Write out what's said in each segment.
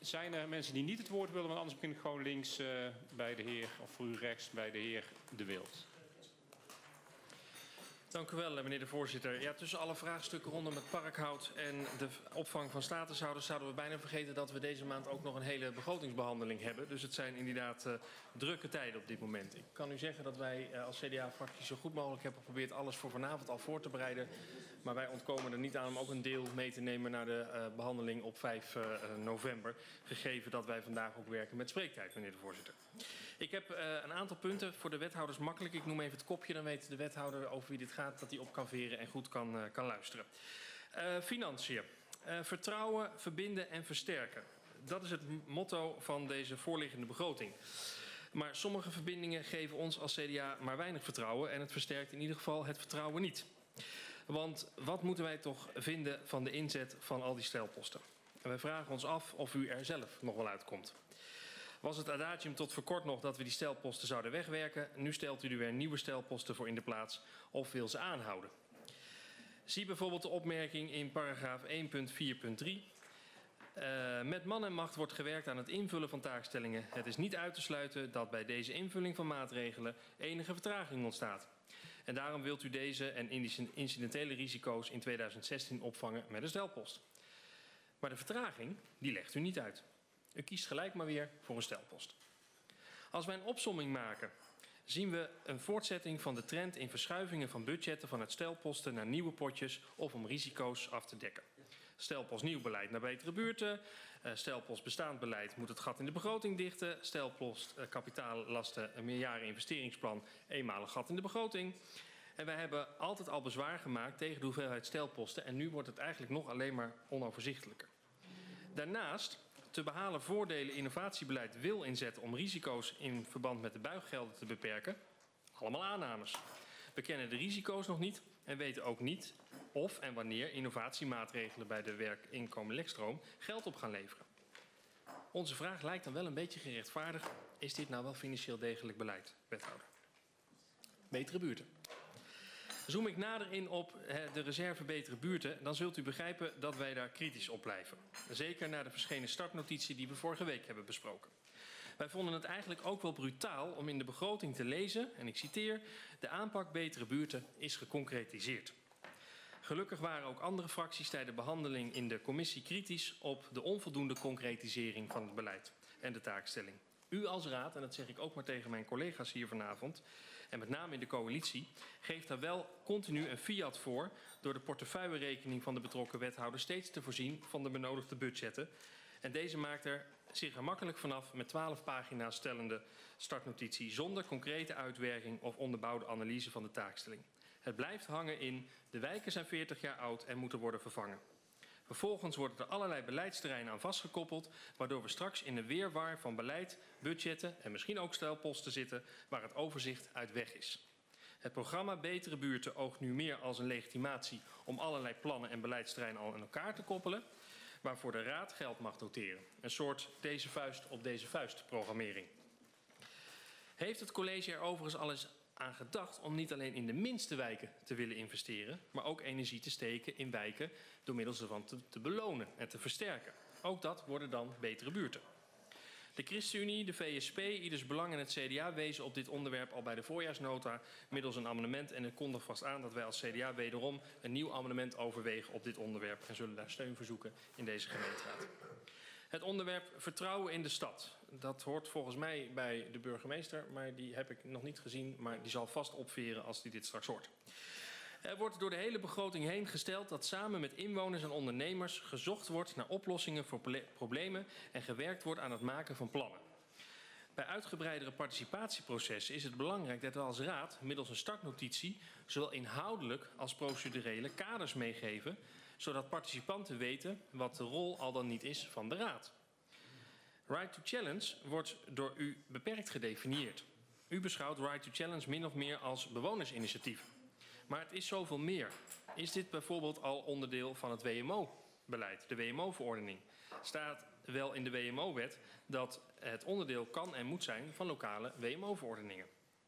Zijn er mensen die niet het woord willen? Want anders begin ik gewoon links bij de heer, of voor u rechts bij de heer De Wild. Dank u wel, meneer de voorzitter. Ja, tussen alle vraagstukken rondom het parkhout en de opvang van statushouders zouden we bijna vergeten dat we deze maand ook nog een hele begrotingsbehandeling hebben. Dus het zijn inderdaad drukke tijden op dit moment. Ik kan u zeggen dat wij als CDA-fractie zo goed mogelijk hebben geprobeerd alles voor vanavond al voor te bereiden. Maar wij ontkomen er niet aan om ook een deel mee te nemen naar de behandeling op 5 november. Gegeven dat wij vandaag ook werken met spreektijd, meneer de voorzitter. Ik heb een aantal punten voor de wethouders makkelijk. Ik noem even het kopje, dan weet de wethouder over wie dit gaat, dat hij op kan veren en goed kan luisteren. Financiën. Vertrouwen, verbinden en versterken. Dat is het motto van deze voorliggende begroting. Maar sommige verbindingen geven ons als CDA maar weinig vertrouwen en het versterkt in ieder geval het vertrouwen niet. Want wat moeten wij toch vinden van de inzet van al die stelposten? En wij vragen ons af of u er zelf nog wel uitkomt. Was het adagium tot voor kort nog dat we die stelposten zouden wegwerken? Nu stelt u er weer nieuwe stelposten voor in de plaats of wil ze aanhouden. Zie bijvoorbeeld de opmerking in paragraaf 1.4.3. Met man en macht wordt gewerkt aan het invullen van taakstellingen. Het is niet uit te sluiten dat bij deze invulling van maatregelen enige vertraging ontstaat. En daarom wilt u deze en incidentele risico's in 2016 opvangen met een stelpost. Maar de vertraging, die legt u niet uit. U kiest gelijk maar weer voor een stelpost. Als wij een opsomming maken, zien we een voortzetting van de trend in verschuivingen van budgetten vanuit stelposten naar nieuwe potjes of om risico's af te dekken. Stelpost nieuw beleid naar betere buurten. Stelpost bestaand beleid moet het gat in de begroting dichten. Stelpost kapitaallasten een meerjaren investeringsplan eenmalig gat in de begroting. En wij hebben altijd al bezwaar gemaakt tegen de hoeveelheid stelposten en nu wordt het eigenlijk nog alleen maar onoverzichtelijker. Daarnaast te behalen voordelen innovatiebeleid wil inzetten om risico's in verband met de buiggelden te beperken. Allemaal aannames. We kennen de risico's nog niet en weten ook niet of en wanneer innovatiemaatregelen bij de werkinkomen-lekstroom geld op gaan leveren. Onze vraag lijkt dan wel een beetje gerechtvaardigd. Is dit nou wel financieel degelijk beleid, wethouder? Betere buurten. Zoom ik nader in op de reserve betere buurten, dan zult u begrijpen dat wij daar kritisch op blijven. Zeker na de verschenen startnotitie die we vorige week hebben besproken. Wij vonden het eigenlijk ook wel brutaal om in de begroting te lezen, en ik citeer, de aanpak betere buurten is geconcretiseerd. Gelukkig waren ook andere fracties tijdens de behandeling in de commissie kritisch op de onvoldoende concretisering van het beleid en de taakstelling. U als raad, en dat zeg ik ook maar tegen mijn collega's hier vanavond, en met name in de coalitie, geeft daar wel continu een fiat voor door de portefeuillerekening van de betrokken wethouder steeds te voorzien van de benodigde budgetten. En deze maakt er zich er makkelijk vanaf met 12 pagina's stellende startnotitie zonder concrete uitwerking of onderbouwde analyse van de taakstelling. Het blijft hangen in de wijken zijn 40 jaar oud en moeten worden vervangen. Vervolgens worden er allerlei beleidsterreinen aan vastgekoppeld, waardoor we straks in een weerwar van beleid, budgetten en misschien ook stelposten zitten waar het overzicht uit weg is. Het programma Betere Buurten oogt nu meer als een legitimatie om allerlei plannen en beleidsterreinen al aan elkaar te koppelen, waarvoor de raad geld mag noteren. Een soort deze vuist op deze vuist programmering. Heeft het college er overigens al eens aan gedacht om niet alleen in de minste wijken te willen investeren, maar ook energie te steken in wijken door middel ervan te belonen en te versterken. Ook dat worden dan betere buurten. De ChristenUnie, de VSP, Ieders Belang en het CDA wezen op dit onderwerp al bij de voorjaarsnota middels een amendement en ik kondig vast aan dat wij als CDA wederom een nieuw amendement overwegen op dit onderwerp en zullen daar steun voor zoeken in deze gemeenteraad. Het onderwerp vertrouwen in de stad. Dat hoort volgens mij bij de burgemeester, maar die heb ik nog niet gezien, maar die zal vast opveren als hij dit straks hoort. Er wordt door de hele begroting heen gesteld dat samen met inwoners en ondernemers gezocht wordt naar oplossingen voor problemen en gewerkt wordt aan het maken van plannen. Bij uitgebreidere participatieprocessen is het belangrijk dat we als raad middels een startnotitie zowel inhoudelijk als procedurele kaders meegeven, zodat participanten weten wat de rol al dan niet is van de raad. Right to Challenge wordt door u beperkt gedefinieerd. U beschouwt Right to Challenge min of meer als bewonersinitiatief. Maar het is zoveel meer. Is dit bijvoorbeeld al onderdeel van het WMO-beleid, de WMO-verordening? Staat wel in de WMO-wet dat het onderdeel kan en moet zijn van lokale WMO-verordeningen.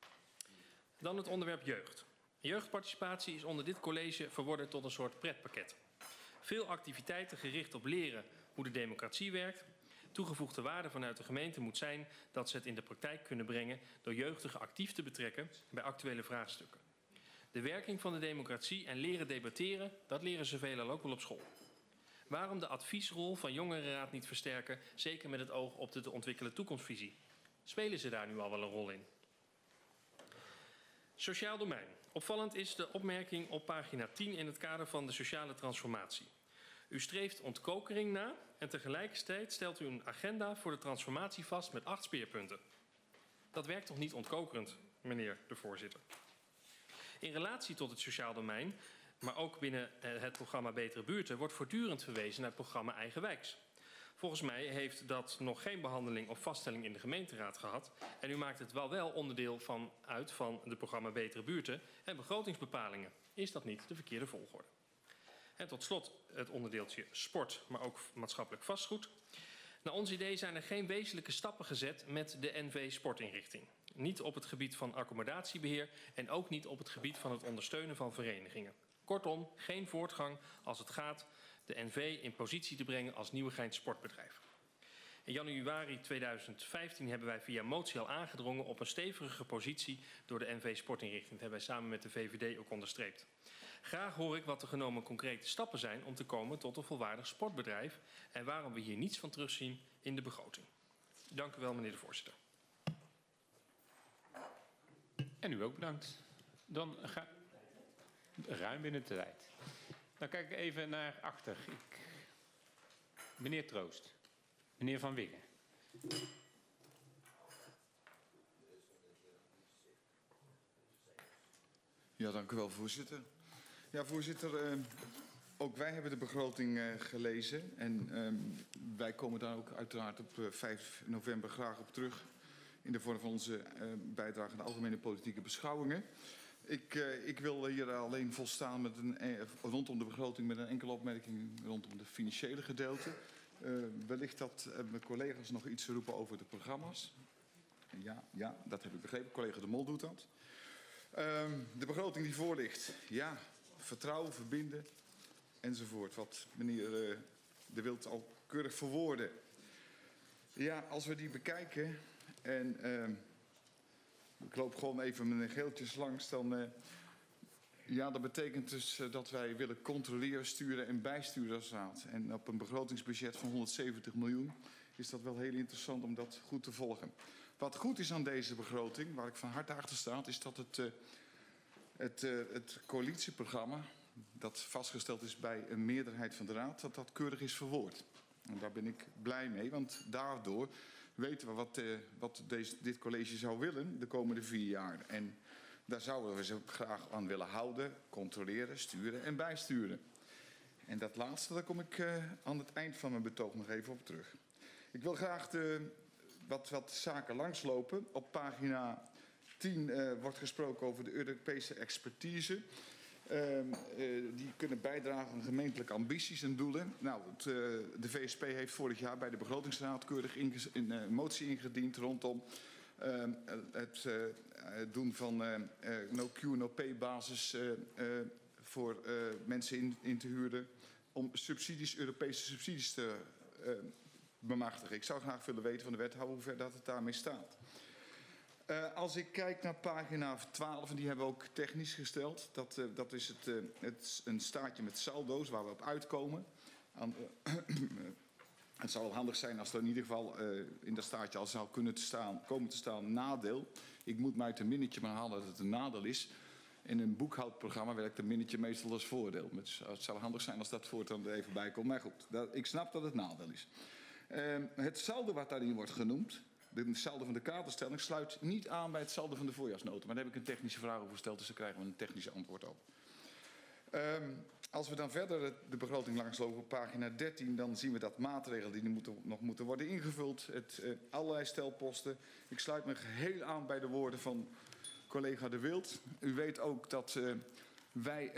Dan het onderwerp jeugd. Jeugdparticipatie is onder dit college verworden tot een soort pretpakket. Veel activiteiten gericht op leren hoe de democratie werkt, Toegevoegde waarde vanuit de gemeente moet zijn dat ze het in de praktijk kunnen brengen door jeugdigen actief te betrekken bij actuele vraagstukken. De werking van de democratie en leren debatteren, dat leren ze veelal ook wel op school. Waarom de adviesrol van jongerenraad niet versterken, zeker met het oog op de te ontwikkelen toekomstvisie? Spelen ze daar nu al wel een rol in? Sociaal domein. Opvallend is de opmerking op pagina 10 in het kader van de sociale transformatie. U streeft ontkokering na en tegelijkertijd stelt u een agenda voor de transformatie vast met 8 speerpunten. Dat werkt toch niet ontkokerend, meneer de voorzitter? In relatie tot het sociaal domein, maar ook binnen het programma Betere Buurten, wordt voortdurend verwezen naar het programma Eigenwijks. Volgens mij heeft dat nog geen behandeling of vaststelling in de gemeenteraad gehad. En u maakt het wel onderdeel uit van het programma Betere Buurten en begrotingsbepalingen. Is dat niet de verkeerde volgorde? En tot slot het onderdeeltje sport, maar ook maatschappelijk vastgoed. Naar ons idee zijn er geen wezenlijke stappen gezet met de NV Sportinrichting. Niet op het gebied van accommodatiebeheer en ook niet op het gebied van het ondersteunen van verenigingen. Kortom, geen voortgang als het gaat de NV in positie te brengen als Nieuwegeins sportbedrijf. In januari 2015 hebben wij via motie al aangedrongen op een stevige positie door de NV Sportinrichting. Dat hebben wij samen met de VVD ook onderstreept. Graag hoor ik wat de genomen concrete stappen zijn om te komen tot een volwaardig sportbedrijf en waarom we hier niets van terugzien in de begroting. Dank u wel, meneer de voorzitter. En u ook bedankt. Dan ga ruim binnen de tijd. Dan kijk ik even naar achter. Meneer Troost. Meneer Van Wiggen. Ja, dank u wel, voorzitter. Ja, voorzitter, ook wij hebben de begroting gelezen. En wij komen daar ook uiteraard op 5 november graag op terug. In de vorm van onze bijdrage aan de algemene politieke beschouwingen. Ik wil hier alleen volstaan met rondom de begroting met een enkele opmerking rondom het financiële gedeelte. Wellicht dat mijn collega's nog iets roepen over de programma's. Ja, dat heb ik begrepen. Collega De Mol doet dat. De begroting die voor ligt. Ja, vertrouwen, verbinden enzovoort. Wat meneer De Wild al keurig verwoordde. Ja, als we die bekijken en ik loop gewoon even met geeltjes langs, dan ja, dat betekent dus dat wij willen controleren, sturen en bijsturen als raad. En op een begrotingsbudget van 170 miljoen is dat wel heel interessant om dat goed te volgen. Wat goed is aan deze begroting, waar ik van harte achter sta, is dat het coalitieprogramma, dat vastgesteld is bij een meerderheid van de raad, dat keurig is verwoord. En daar ben ik blij mee, want daardoor weten we wat dit college zou willen de komende 4 jaar. En daar zouden we ze graag aan willen houden, controleren, sturen en bijsturen. En dat laatste, daar kom ik aan het eind van mijn betoog nog even op terug. Ik wil graag wat zaken langslopen. Op pagina 10 wordt gesproken over de Europese expertise. Die kunnen bijdragen aan gemeentelijke ambities en doelen. Nou, de VSP heeft vorig jaar bij de begrotingsraad keurig een motie ingediend rondom het doen van no-Q, no-pay basis voor mensen in te huren om Europese subsidies te bemachtigen. Ik zou graag willen weten van de wethouder hoe ver dat het daarmee staat. Als ik kijk naar pagina 12, en die hebben we ook technisch gesteld. Dat is een staartje met saldo's waar we op uitkomen. Het zou wel handig zijn als er in ieder geval in dat staartje al zou komen te staan nadeel. Ik moet mij uit een minnetje maar halen dat het een nadeel is. In een boekhoudprogramma werkt een minnetje meestal als voordeel. Het zou handig zijn als dat voortaan er even bij komt. Maar goed, ik snap dat het nadeel is. Het saldo wat daarin wordt genoemd, de saldo van de kaderstelling, sluit niet aan bij het saldo van de voorjaarsnota. Maar daar heb ik een technische vraag over gesteld, dus daar krijgen we een technisch antwoord op. Als we dan verder de begroting langslopen op pagina 13, dan zien we dat maatregelen die nog moeten worden ingevuld. Allerlei stelposten. Ik sluit me geheel aan bij de woorden van collega De Wild. U weet ook dat wij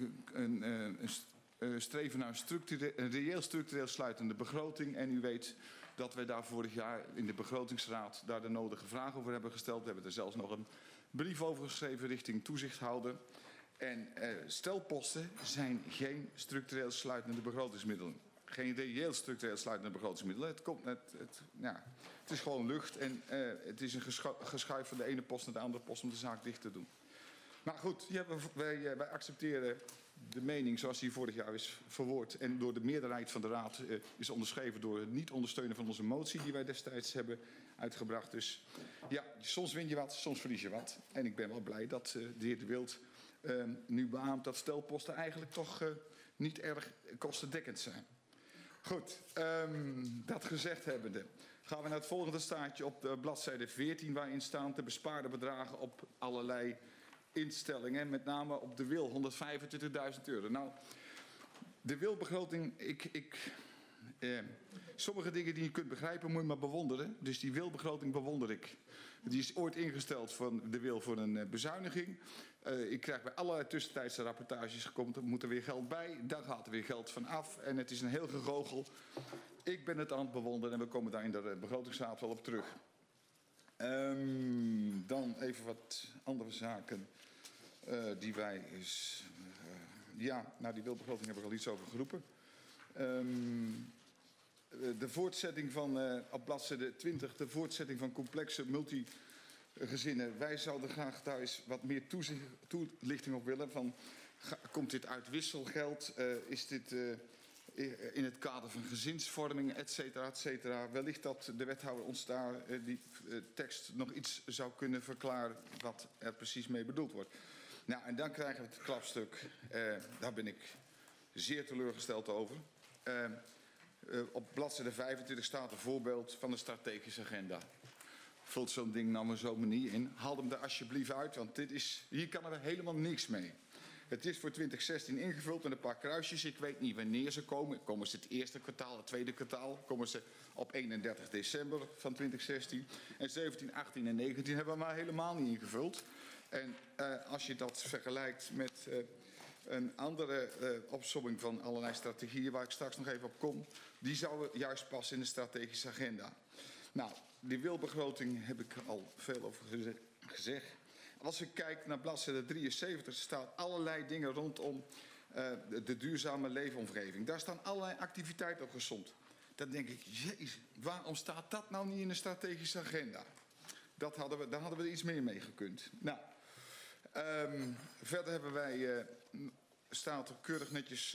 streven naar een reëel structureel sluitende begroting. En u weet dat wij daar vorig jaar in de begrotingsraad daar de nodige vragen over hebben gesteld. We hebben er zelfs nog een brief over geschreven richting toezichthouder. En stelposten zijn geen structureel sluitende begrotingsmiddelen. geen reëel structureel sluitende begrotingsmiddelen. Het is gewoon lucht en het is een geschuif van de ene post naar de andere post om de zaak dicht te doen. Maar goed, wij accepteren de mening zoals die vorig jaar is verwoord en door de meerderheid van de Raad is onderschreven door het niet ondersteunen van onze motie die wij destijds hebben uitgebracht. Dus ja, soms win je wat, soms verlies je wat. En ik ben wel blij dat de heer De Wild nu beaamt dat stelposten eigenlijk toch niet erg kostendekkend zijn. Goed, dat gezegd hebbende gaan we naar het volgende staartje op bladzijde 14 waarin staan te bespaarde bedragen op allerlei instellingen, met name op de wil, €125.000. Nou, de wilbegroting, sommige dingen die je kunt begrijpen moet je maar bewonderen. Dus die wilbegroting bewonder ik. Die is ooit ingesteld van de wil voor een bezuiniging. Ik krijg bij allerlei tussentijdse rapportages gekomen, er moet er weer geld bij, daar gaat er weer geld van af en het is een heel gegoochel. Ik ben het aan het bewonderen en we komen daar in de begrotingsraad wel op terug. Dan even wat andere zaken die wij die wilbegroting heb ik al iets over geroepen. De voortzetting van, op bladzijde 20, de voortzetting van complexe multigezinnen. Wij zouden graag daar eens wat meer toelichting op willen. Komt dit uit wisselgeld? Is dit in het kader van gezinsvorming, et cetera, et cetera? Wellicht dat de wethouder ons daar die tekst nog iets zou kunnen verklaren wat er precies mee bedoeld wordt. Nou, en dan krijgen we het klapstuk. Daar ben ik zeer teleurgesteld over. Op bladzijde 25 staat een voorbeeld van een strategische agenda. Vult zo'n ding nou maar zo niet in. Haal hem er alsjeblieft uit, want hier kan er helemaal niks mee. Het is voor 2016 ingevuld met een paar kruisjes. Ik weet niet wanneer ze komen. Komen ze het eerste kwartaal, het tweede kwartaal? Komen ze op 31 december van 2016? En 17, 18 en 19 hebben we maar helemaal niet ingevuld. En als je dat vergelijkt met een andere opsomming van allerlei strategieën waar ik straks nog even op kom, die zouden juist passen in de strategische agenda. Nou, die wilbegroting heb ik al veel over gezegd. Als ik kijk naar bladzijde 73 staat allerlei dingen rondom de duurzame leefomgeving. Daar staan allerlei activiteiten op gesomd. Dan denk ik, jezus, waarom staat dat nou niet in de strategische agenda? Daar hadden we iets meer mee gekund. Nou, verder hebben wij, staat er keurig netjes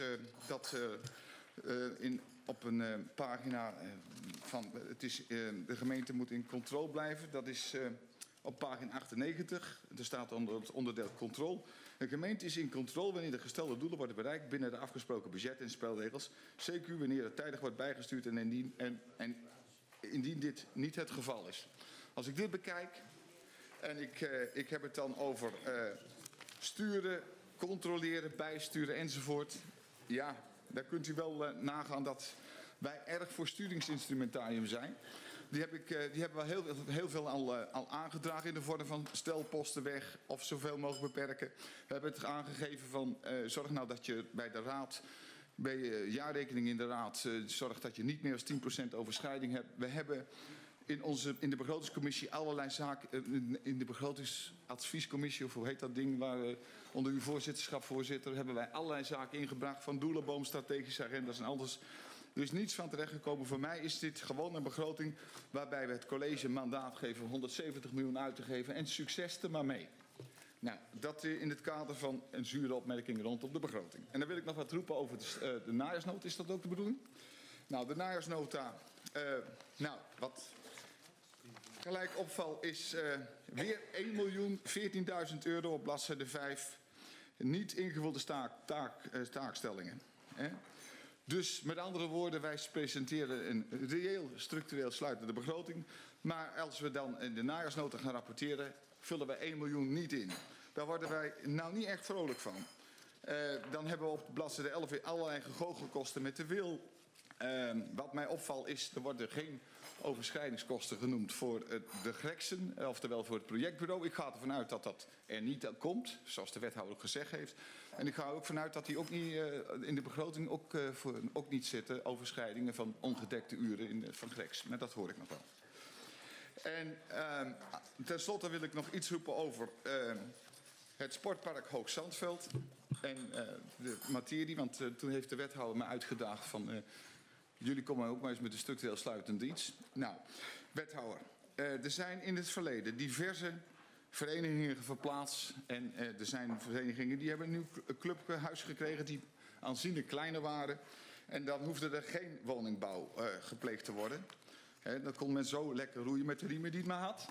op een pagina van, de gemeente moet in controle blijven. Dat is op pagina 98. Er staat onder het onderdeel controle. De gemeente is in controle wanneer de gestelde doelen worden bereikt binnen de afgesproken budget en spelregels. CQ wanneer het tijdig wordt bijgestuurd en indien dit niet het geval is. Als ik dit bekijk en ik heb het dan over sturen, controleren, bijsturen enzovoort. Ja, daar kunt u wel nagaan dat wij erg voor sturingsinstrumentarium zijn. Die hebben we heel veel al aangedragen in de vorm van stelposten weg of zoveel mogelijk beperken. We hebben het aangegeven van zorg nou dat je bij de raad, bij je jaarrekening in de raad, zorg dat je niet meer dan 10% overschrijding hebt. We hebben in de begrotingscommissie allerlei zaken, in de begrotingsadviescommissie, of hoe heet dat ding, waar onder uw voorzitterschap, voorzitter, hebben wij allerlei zaken ingebracht van doelenboom, strategische agendas en alles. Er is niets van terechtgekomen. Voor mij is dit gewoon een begroting waarbij we het college mandaat geven 170 miljoen uit te geven en succes er maar mee. Nou, dat in het kader van een zure opmerking rondom de begroting. En dan wil ik nog wat roepen over de najaarsnota. Is dat ook de bedoeling? Nou, de najaarsnota, wat gelijk opvalt is weer 1.014.000 € op bladzijde 5. Niet ingevulde taakstellingen. Dus met andere woorden, wij presenteren een reëel structureel sluitende begroting. Maar als we dan in de najaarsnota gaan rapporteren, vullen wij 1 miljoen niet in. Daar worden wij nou niet echt vrolijk van. Dan hebben we op bladzijde 11 weer allerlei gegoochelkosten met de wil. Wat mij opvalt is, er worden geen overschrijdingskosten genoemd voor de Greksen, oftewel voor het projectbureau. Ik ga ervan uit dat dat er niet komt, zoals de wethouder ook gezegd heeft. En ik ga er ook vanuit dat die ook niet in de begroting ook niet zitten, overschrijdingen van ongedekte uren van Greks. Maar dat hoor ik nog wel. En tenslotte wil ik nog iets roepen over het sportpark Hoogzandveld en de materie. Want toen heeft de wethouder me uitgedaagd van Jullie komen ook maar eens met een structureel sluitend iets. Nou, wethouder. Er zijn in het verleden diverse verenigingen verplaatst. En er zijn verenigingen die hebben een nieuw clubhuis gekregen die aanzienlijk kleiner waren. En dan hoefde er geen woningbouw gepleegd te worden. Dan kon men zo lekker roeien met de riemen die het maar had.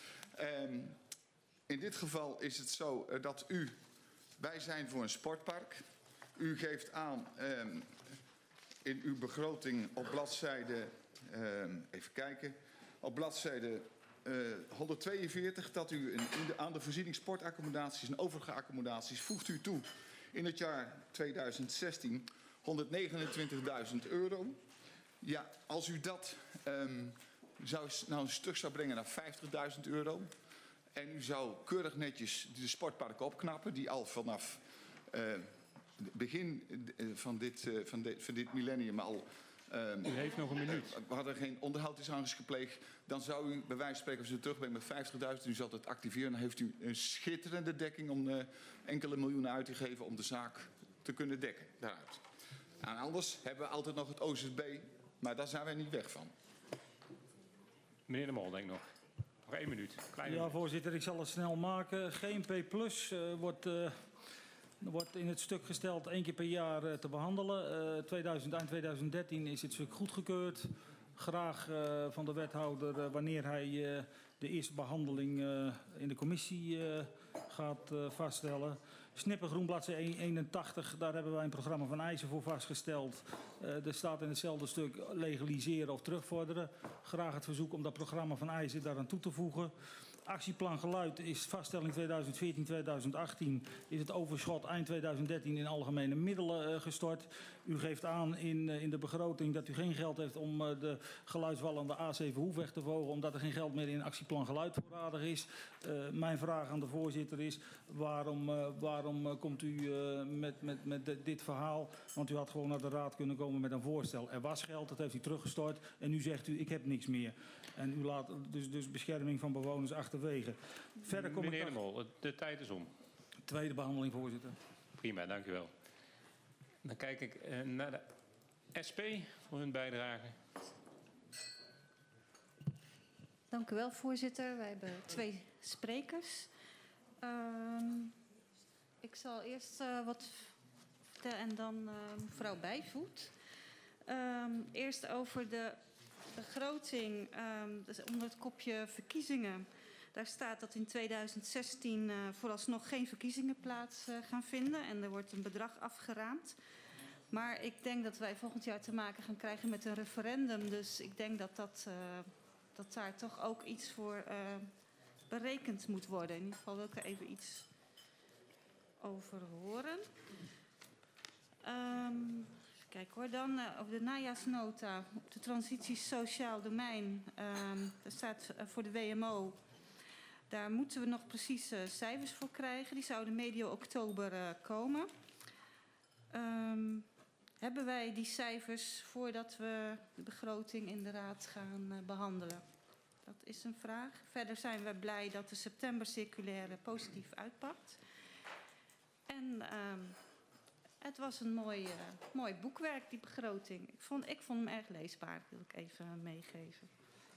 In dit geval is het zo dat wij zijn voor een sportpark. U geeft aan in uw begroting op bladzijde, even kijken, op bladzijde 142 dat u aan de voorziening sportaccommodaties en overige accommodaties voegt u toe in het jaar 2016 129.000 euro. Ja, als u dat nou een stuk zou brengen naar 50.000 euro en u zou keurig netjes de sportparken opknappen die al vanaf begin van dit millennium al U heeft nog een minuut. we hadden geen onderhoud is gepleegd, dan zou u bij wijze van spreken, als u het terugbrengt met 50.000, u zult het activeren, dan heeft u een schitterende dekking om enkele miljoenen uit te geven om de zaak te kunnen dekken daaruit. En anders hebben we altijd nog het OZB, maar daar zijn wij niet weg van. Meneer De Mol, denk ik nog. Nog 1 minuut. Kleine minuut. Voorzitter, ik zal het snel maken. GMP Plus wordt in het stuk gesteld 1 keer per jaar te behandelen. Eind 2013 is het stuk goedgekeurd. Graag van de wethouder wanneer hij de eerste behandeling in de commissie gaat vaststellen. Snippergroen, bladzijde 81, daar hebben wij een programma van eisen voor vastgesteld. Er staat in hetzelfde stuk legaliseren of terugvorderen. Graag het verzoek om dat programma van eisen daaraan toe te voegen. Actieplan geluid is vaststelling 2014-2018. Is het overschot eind 2013 in algemene middelen gestort. U geeft aan in de begroting dat u geen geld heeft om de geluidswal aan de A7 Hoefweg te verhogen, omdat er geen geld meer in actieplan geluid voorradig is. Mijn vraag aan de voorzitter is, waarom komt u met dit verhaal? Want u had gewoon naar de raad kunnen komen met een voorstel. Er was geld, dat heeft u teruggestort en nu zegt u, ik heb niks meer. En u laat dus bescherming van bewoners achterwege. Verder kom Meneer De Mol, de tijd is om. Tweede behandeling, voorzitter. Prima, dank u wel. Dan kijk ik naar de SP voor hun bijdrage. Dank u wel, voorzitter. Wij hebben 2 sprekers. Ik zal eerst wat vertellen en dan mevrouw Bijvoet. Eerst over de begroting, dus onder het kopje verkiezingen. Daar staat dat in 2016 vooralsnog geen verkiezingen plaats gaan vinden en er wordt een bedrag afgeraamd. Maar ik denk dat wij volgend jaar te maken gaan krijgen met een referendum. Dus ik denk dat daar toch ook iets voor berekend moet worden. In ieder geval wil ik er even iets over horen. Kijk hoor, dan over de najaarsnota op de transitie sociaal domein. Er staat voor de WMO. Daar moeten we nog precieze cijfers voor krijgen. Die zouden medio oktober komen. Hebben wij die cijfers voordat we de begroting in de raad gaan behandelen? Dat is een vraag. Verder zijn we blij dat de septembercirculaire positief uitpakt. En het was een mooi boekwerk, die begroting. Ik vond hem erg leesbaar, wil ik even meegeven.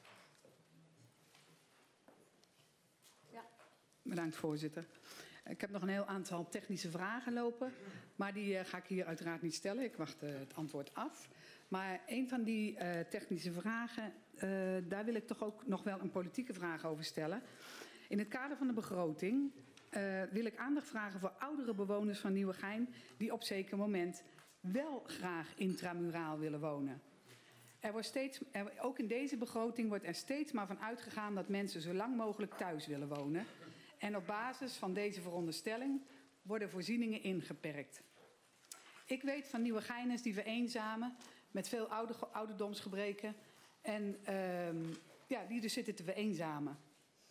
Ja. Bedankt, voorzitter. Ik heb nog een heel aantal technische vragen lopen, maar die ga ik hier uiteraard niet stellen. Ik wacht het antwoord af. Maar een van die technische vragen, daar wil ik toch ook nog wel een politieke vraag over stellen. In het kader van de begroting wil ik aandacht vragen voor oudere bewoners van Nieuwegein die op zeker moment wel graag intramuraal willen wonen. Ook in deze begroting wordt er steeds maar van uitgegaan dat mensen zo lang mogelijk thuis willen wonen. En op basis van deze veronderstelling worden voorzieningen ingeperkt. Ik weet van Nieuwegeiners die vereenzamen met veel ouderdomsgebreken en die dus zitten te vereenzamen.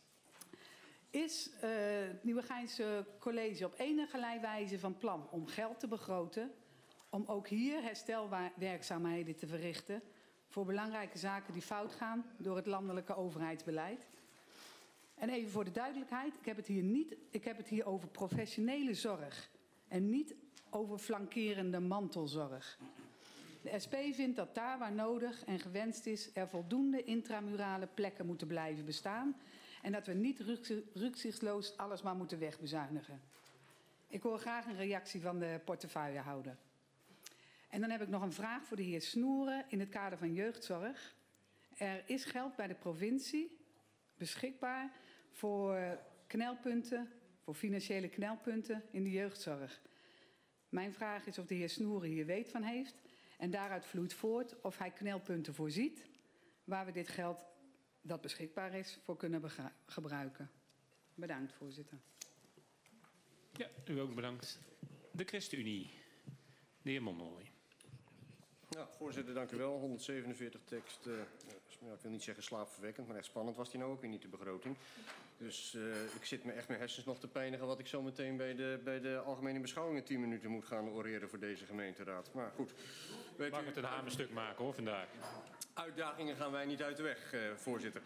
Is het Nieuwegeinse college op enige wijze van plan om geld te begroten om ook hier herstelwerkzaamheden te verrichten voor belangrijke zaken die fout gaan door het landelijke overheidsbeleid? En even voor de duidelijkheid, ik heb het hier over professionele zorg en niet over flankerende mantelzorg. De SP vindt dat daar waar nodig en gewenst is, er voldoende intramurale plekken moeten blijven bestaan en dat we niet rukzichtloos alles maar moeten wegbezuinigen. Ik hoor graag een reactie van de portefeuillehouder. En dan heb ik nog een vraag voor de heer Snoeren in het kader van jeugdzorg. Er is geld bij de provincie beschikbaar voor knelpunten, voor financiële knelpunten in de jeugdzorg. Mijn vraag is of de heer Snoeren hier weet van heeft en daaruit vloeit voort of hij knelpunten voorziet waar we dit geld dat beschikbaar is voor kunnen gebruiken. Bedankt, voorzitter. Ja, u ook bedankt. De ChristenUnie, de heer Monnoy. Ja, voorzitter, dank u wel. 147 tekst, ik wil niet zeggen slaapverwekkend, maar echt spannend was die nou ook weer niet, de begroting. Dus ik zit me echt mijn hersens nog te pijnigen wat ik zo meteen bij de algemene beschouwingen 10 minuten moet gaan oreren voor deze gemeenteraad. Maar goed. Mag het een hamerstuk maken hoor vandaag. Uitdagingen gaan wij niet uit de weg, voorzitter.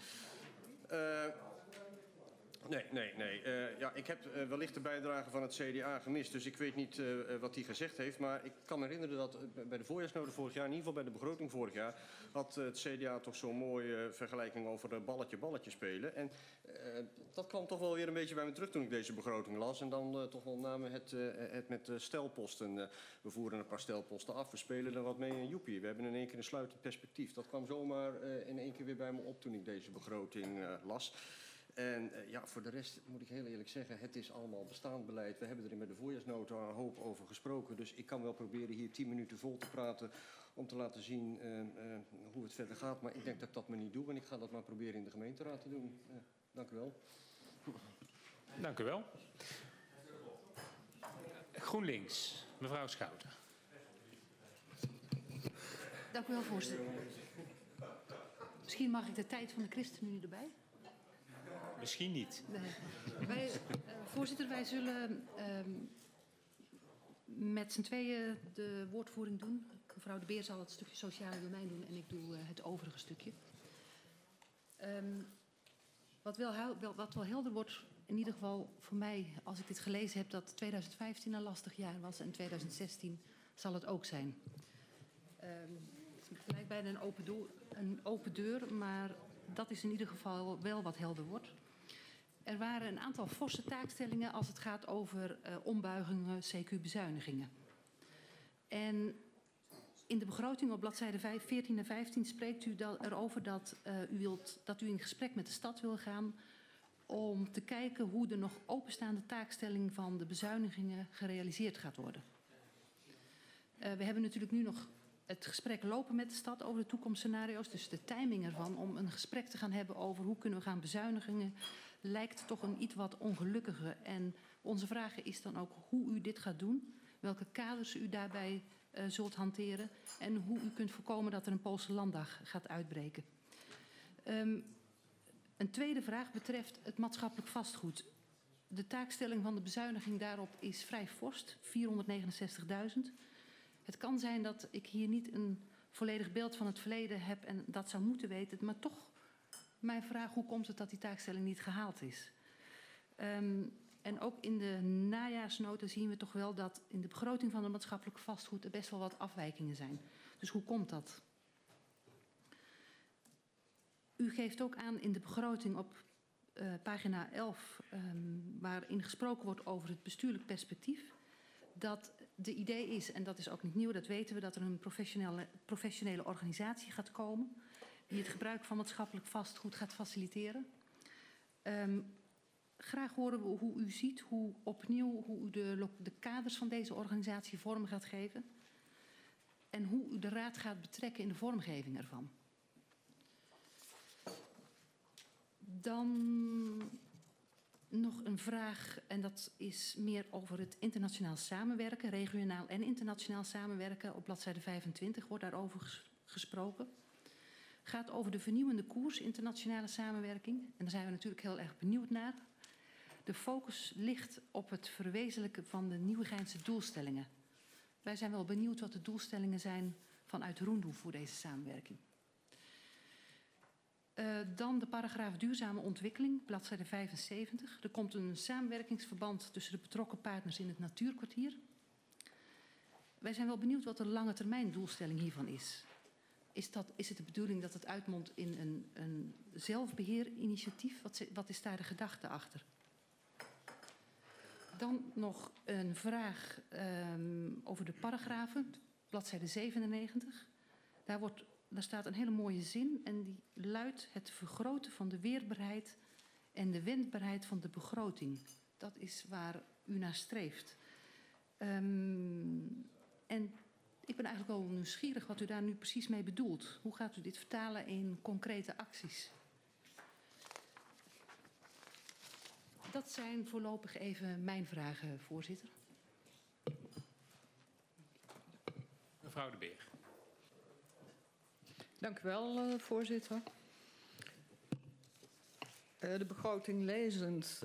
Nee. Ja, ik heb wellicht de bijdrage van het CDA gemist, dus ik weet niet wat hij gezegd heeft. Maar ik kan me herinneren dat bij de voorjaarsnota vorig jaar, in ieder geval bij de begroting vorig jaar, had het CDA toch zo'n mooie vergelijking over balletje spelen. En dat kwam toch wel weer een beetje bij me terug toen ik deze begroting las. En dan toch wel namen het met stelposten. We voeren een paar stelposten af, we spelen er wat mee en joepie. We hebben in één keer een sluitend perspectief. Dat kwam zomaar in één keer weer bij me op toen ik deze begroting las. En ja, voor de rest moet ik heel eerlijk zeggen, het is allemaal bestaand beleid. We hebben er met de voorjaarsnota een hoop over gesproken. Dus ik kan wel proberen hier 10 minuten vol te praten om te laten zien hoe het verder gaat. Maar ik denk dat ik dat maar niet doe en ik ga dat maar proberen in de gemeenteraad te doen. Dank u wel. Dank u wel. GroenLinks, mevrouw Schouten. Dank u wel, voorzitter. Misschien mag ik de tijd van de ChristenUnie erbij? Misschien niet. Nee. Voorzitter, wij zullen met z'n tweeën de woordvoering doen. Mevrouw De Beer zal het stukje sociale domein doen en ik doe het overige stukje. Wat wel helder wordt, in ieder geval voor mij, als ik dit gelezen heb, dat 2015 een lastig jaar was en 2016 zal het ook zijn. Het lijkt bijna een open deur, maar dat is in ieder geval wel wat helder wordt. Er waren een aantal forse taakstellingen als het gaat over ombuigingen, CQ-bezuinigingen. En in de begroting op bladzijde 14 en 15 spreekt u erover dat u in gesprek met de stad wil gaan om te kijken hoe de nog openstaande taakstelling van de bezuinigingen gerealiseerd gaat worden. We hebben natuurlijk nu nog het gesprek lopen met de stad over de toekomstscenario's. Dus de timing ervan om een gesprek te gaan hebben over hoe kunnen we gaan bezuinigen lijkt toch een iets wat ongelukkige. En onze vraag is dan ook hoe u dit gaat doen, welke kaders u daarbij zult hanteren en hoe u kunt voorkomen dat er een Poolse landdag gaat uitbreken. Een tweede vraag betreft het maatschappelijk vastgoed. De taakstelling van de bezuiniging daarop is vrij fors, 469.000. Het kan zijn dat ik hier niet een volledig beeld van het verleden heb en dat zou moeten weten, maar toch mijn vraag, hoe komt het dat die taakstelling niet gehaald is? En ook in de najaarsnota zien we toch wel dat in de begroting van het maatschappelijk vastgoed er best wel wat afwijkingen zijn. Dus hoe komt dat? U geeft ook aan in de begroting op pagina 11, waarin gesproken wordt over het bestuurlijk perspectief, dat de idee is, en dat is ook niet nieuw, dat weten we, dat er een professionele organisatie gaat komen die het gebruik van maatschappelijk vastgoed gaat faciliteren. Graag horen we hoe u ziet, hoe u de kaders van deze organisatie vorm gaat geven en hoe u de raad gaat betrekken in de vormgeving ervan. Dan nog een vraag, en dat is meer over het internationaal samenwerken, regionaal en internationaal samenwerken. Op bladzijde 25 wordt daarover gesproken. Gaat over de vernieuwende koers internationale samenwerking. En daar zijn we natuurlijk heel erg benieuwd naar. De focus ligt op het verwezenlijken van de Nieuwegeinse doelstellingen. Wij zijn wel benieuwd wat de doelstellingen zijn vanuit Roendoe voor deze samenwerking. Dan de paragraaf duurzame ontwikkeling, bladzijde 75. Er komt een samenwerkingsverband tussen de betrokken partners in het natuurkwartier. wij zijn wel benieuwd wat de lange termijn doelstelling hiervan is. Is het de bedoeling dat het uitmondt in een zelfbeheerinitiatief? Wat is daar de gedachte achter? Dan nog een vraag over de paragrafen, bladzijde 97. Daar staat een hele mooie zin en die luidt: het vergroten van de weerbaarheid en de wendbaarheid van de begroting. Dat is waar u naar streeft. En ik ben eigenlijk wel nieuwsgierig wat u daar nu precies mee bedoelt. Hoe gaat u dit vertalen in concrete acties? Dat zijn voorlopig even mijn vragen, voorzitter. Mevrouw De Beer. Dank u wel, voorzitter. De begroting lezend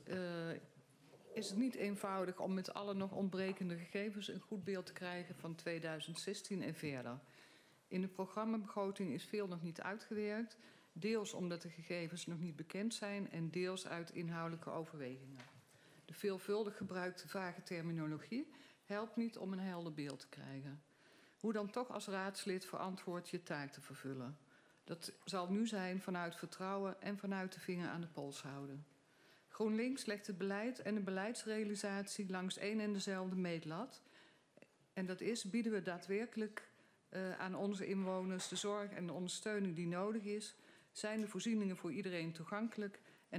is het niet eenvoudig om met alle nog ontbrekende gegevens een goed beeld te krijgen van 2016 en verder. In de programmabegroting is veel nog niet uitgewerkt, deels omdat de gegevens nog niet bekend zijn en deels uit inhoudelijke overwegingen. De veelvuldig gebruikte vage terminologie helpt niet om een helder beeld te krijgen. Hoe dan toch als raadslid verantwoord je taak te vervullen? Dat zal nu zijn vanuit vertrouwen en vanuit de vinger aan de pols houden. GroenLinks legt het beleid en de beleidsrealisatie langs één en dezelfde meetlat. En dat is, bieden we daadwerkelijk aan onze inwoners de zorg en de ondersteuning die nodig is? Zijn de voorzieningen voor iedereen toegankelijk? En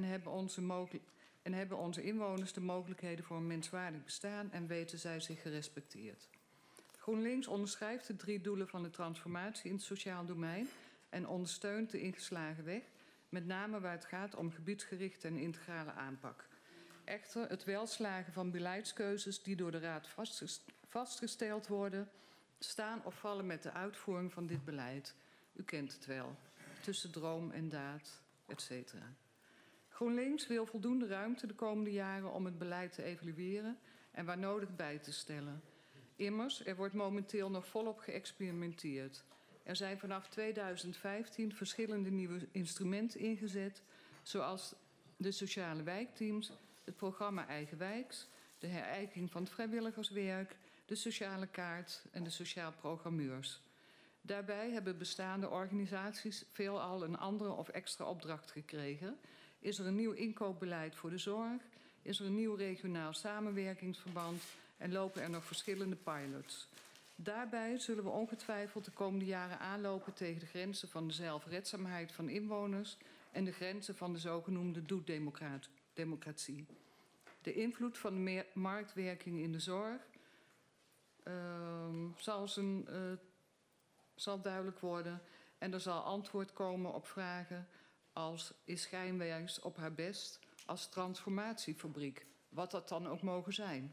hebben onze inwoners de mogelijkheden voor een menswaardig bestaan en weten zij zich gerespecteerd? GroenLinks onderschrijft de 3 doelen van de transformatie in het sociaal domein en ondersteunt de ingeslagen weg, met name waar het gaat om gebiedsgerichte en integrale aanpak. Echter, het welslagen van beleidskeuzes die door de Raad vastgesteld worden, staan of vallen met de uitvoering van dit beleid. U kent het wel, tussen droom en daad, etc. GroenLinks wil voldoende ruimte de komende jaren om het beleid te evalueren en waar nodig bij te stellen. Immers, er wordt momenteel nog volop geëxperimenteerd. Er zijn vanaf 2015 verschillende nieuwe instrumenten ingezet, zoals de sociale wijkteams, het programma Eigen Wijks, de herijking van het vrijwilligerswerk, de sociale kaart en de sociaal programmeurs. Daarbij hebben bestaande organisaties veelal een andere of extra opdracht gekregen. Is er een nieuw inkoopbeleid voor de zorg? Is er een nieuw regionaal samenwerkingsverband? En lopen er nog verschillende pilots? Daarbij zullen we ongetwijfeld de komende jaren aanlopen tegen de grenzen van de zelfredzaamheid van inwoners en de grenzen van de zogenoemde doe-democratie. De invloed van de marktwerking in de zorg zal duidelijk worden en er zal antwoord komen op vragen als: is Schijnwerks op haar best als transformatiefabriek? Wat dat dan ook mogen zijn.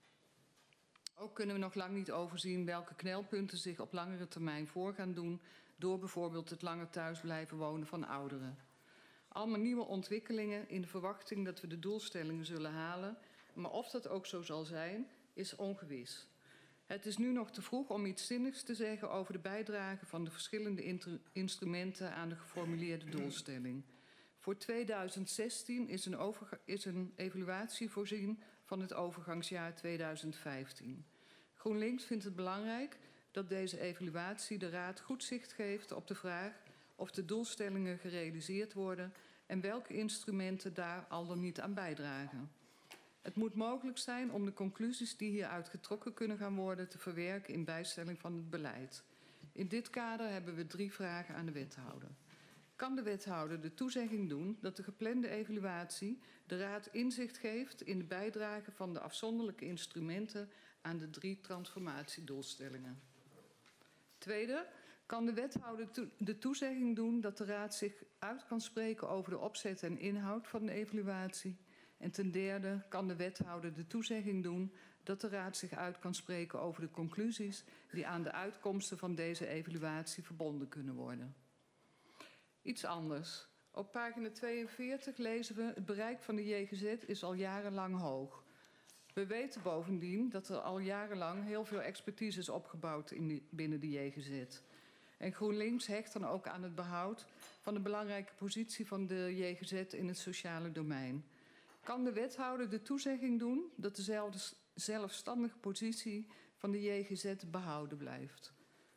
Ook kunnen we nog lang niet overzien welke knelpunten zich op langere termijn voor gaan doen door bijvoorbeeld het langer thuis blijven wonen van ouderen. Allemaal nieuwe ontwikkelingen in de verwachting dat we de doelstellingen zullen halen, maar of dat ook zo zal zijn, is ongewis. Het is nu nog te vroeg om iets zinnigs te zeggen over de bijdrage van de verschillende instrumenten aan de geformuleerde doelstelling. Voor 2016 is een evaluatie voorzien van het overgangsjaar 2015. GroenLinks vindt het belangrijk dat deze evaluatie de Raad goed zicht geeft op de vraag of de doelstellingen gerealiseerd worden en welke instrumenten daar al dan niet aan bijdragen. Het moet mogelijk zijn om de conclusies die hieruit getrokken kunnen gaan worden te verwerken in bijstelling van het beleid. In dit kader hebben we 3 vragen aan de wethouder. Kan de wethouder de toezegging doen dat de geplande evaluatie de Raad inzicht geeft in de bijdrage van de afzonderlijke instrumenten aan de 3 transformatiedoelstellingen? Tweede, kan de wethouder de toezegging doen dat de Raad zich uit kan spreken over de opzet en inhoud van de evaluatie? En ten derde, kan de wethouder de toezegging doen dat de Raad zich uit kan spreken over de conclusies die aan de uitkomsten van deze evaluatie verbonden kunnen worden? Iets anders. Op pagina 42 lezen we: het bereik van de JGZ is al jarenlang hoog. We weten bovendien dat er al jarenlang heel veel expertise is opgebouwd binnen de JGZ. En GroenLinks hecht dan ook aan het behoud van de belangrijke positie van de JGZ in het sociale domein. Kan de wethouder de toezegging doen dat dezelfde zelfstandige positie van de JGZ behouden blijft.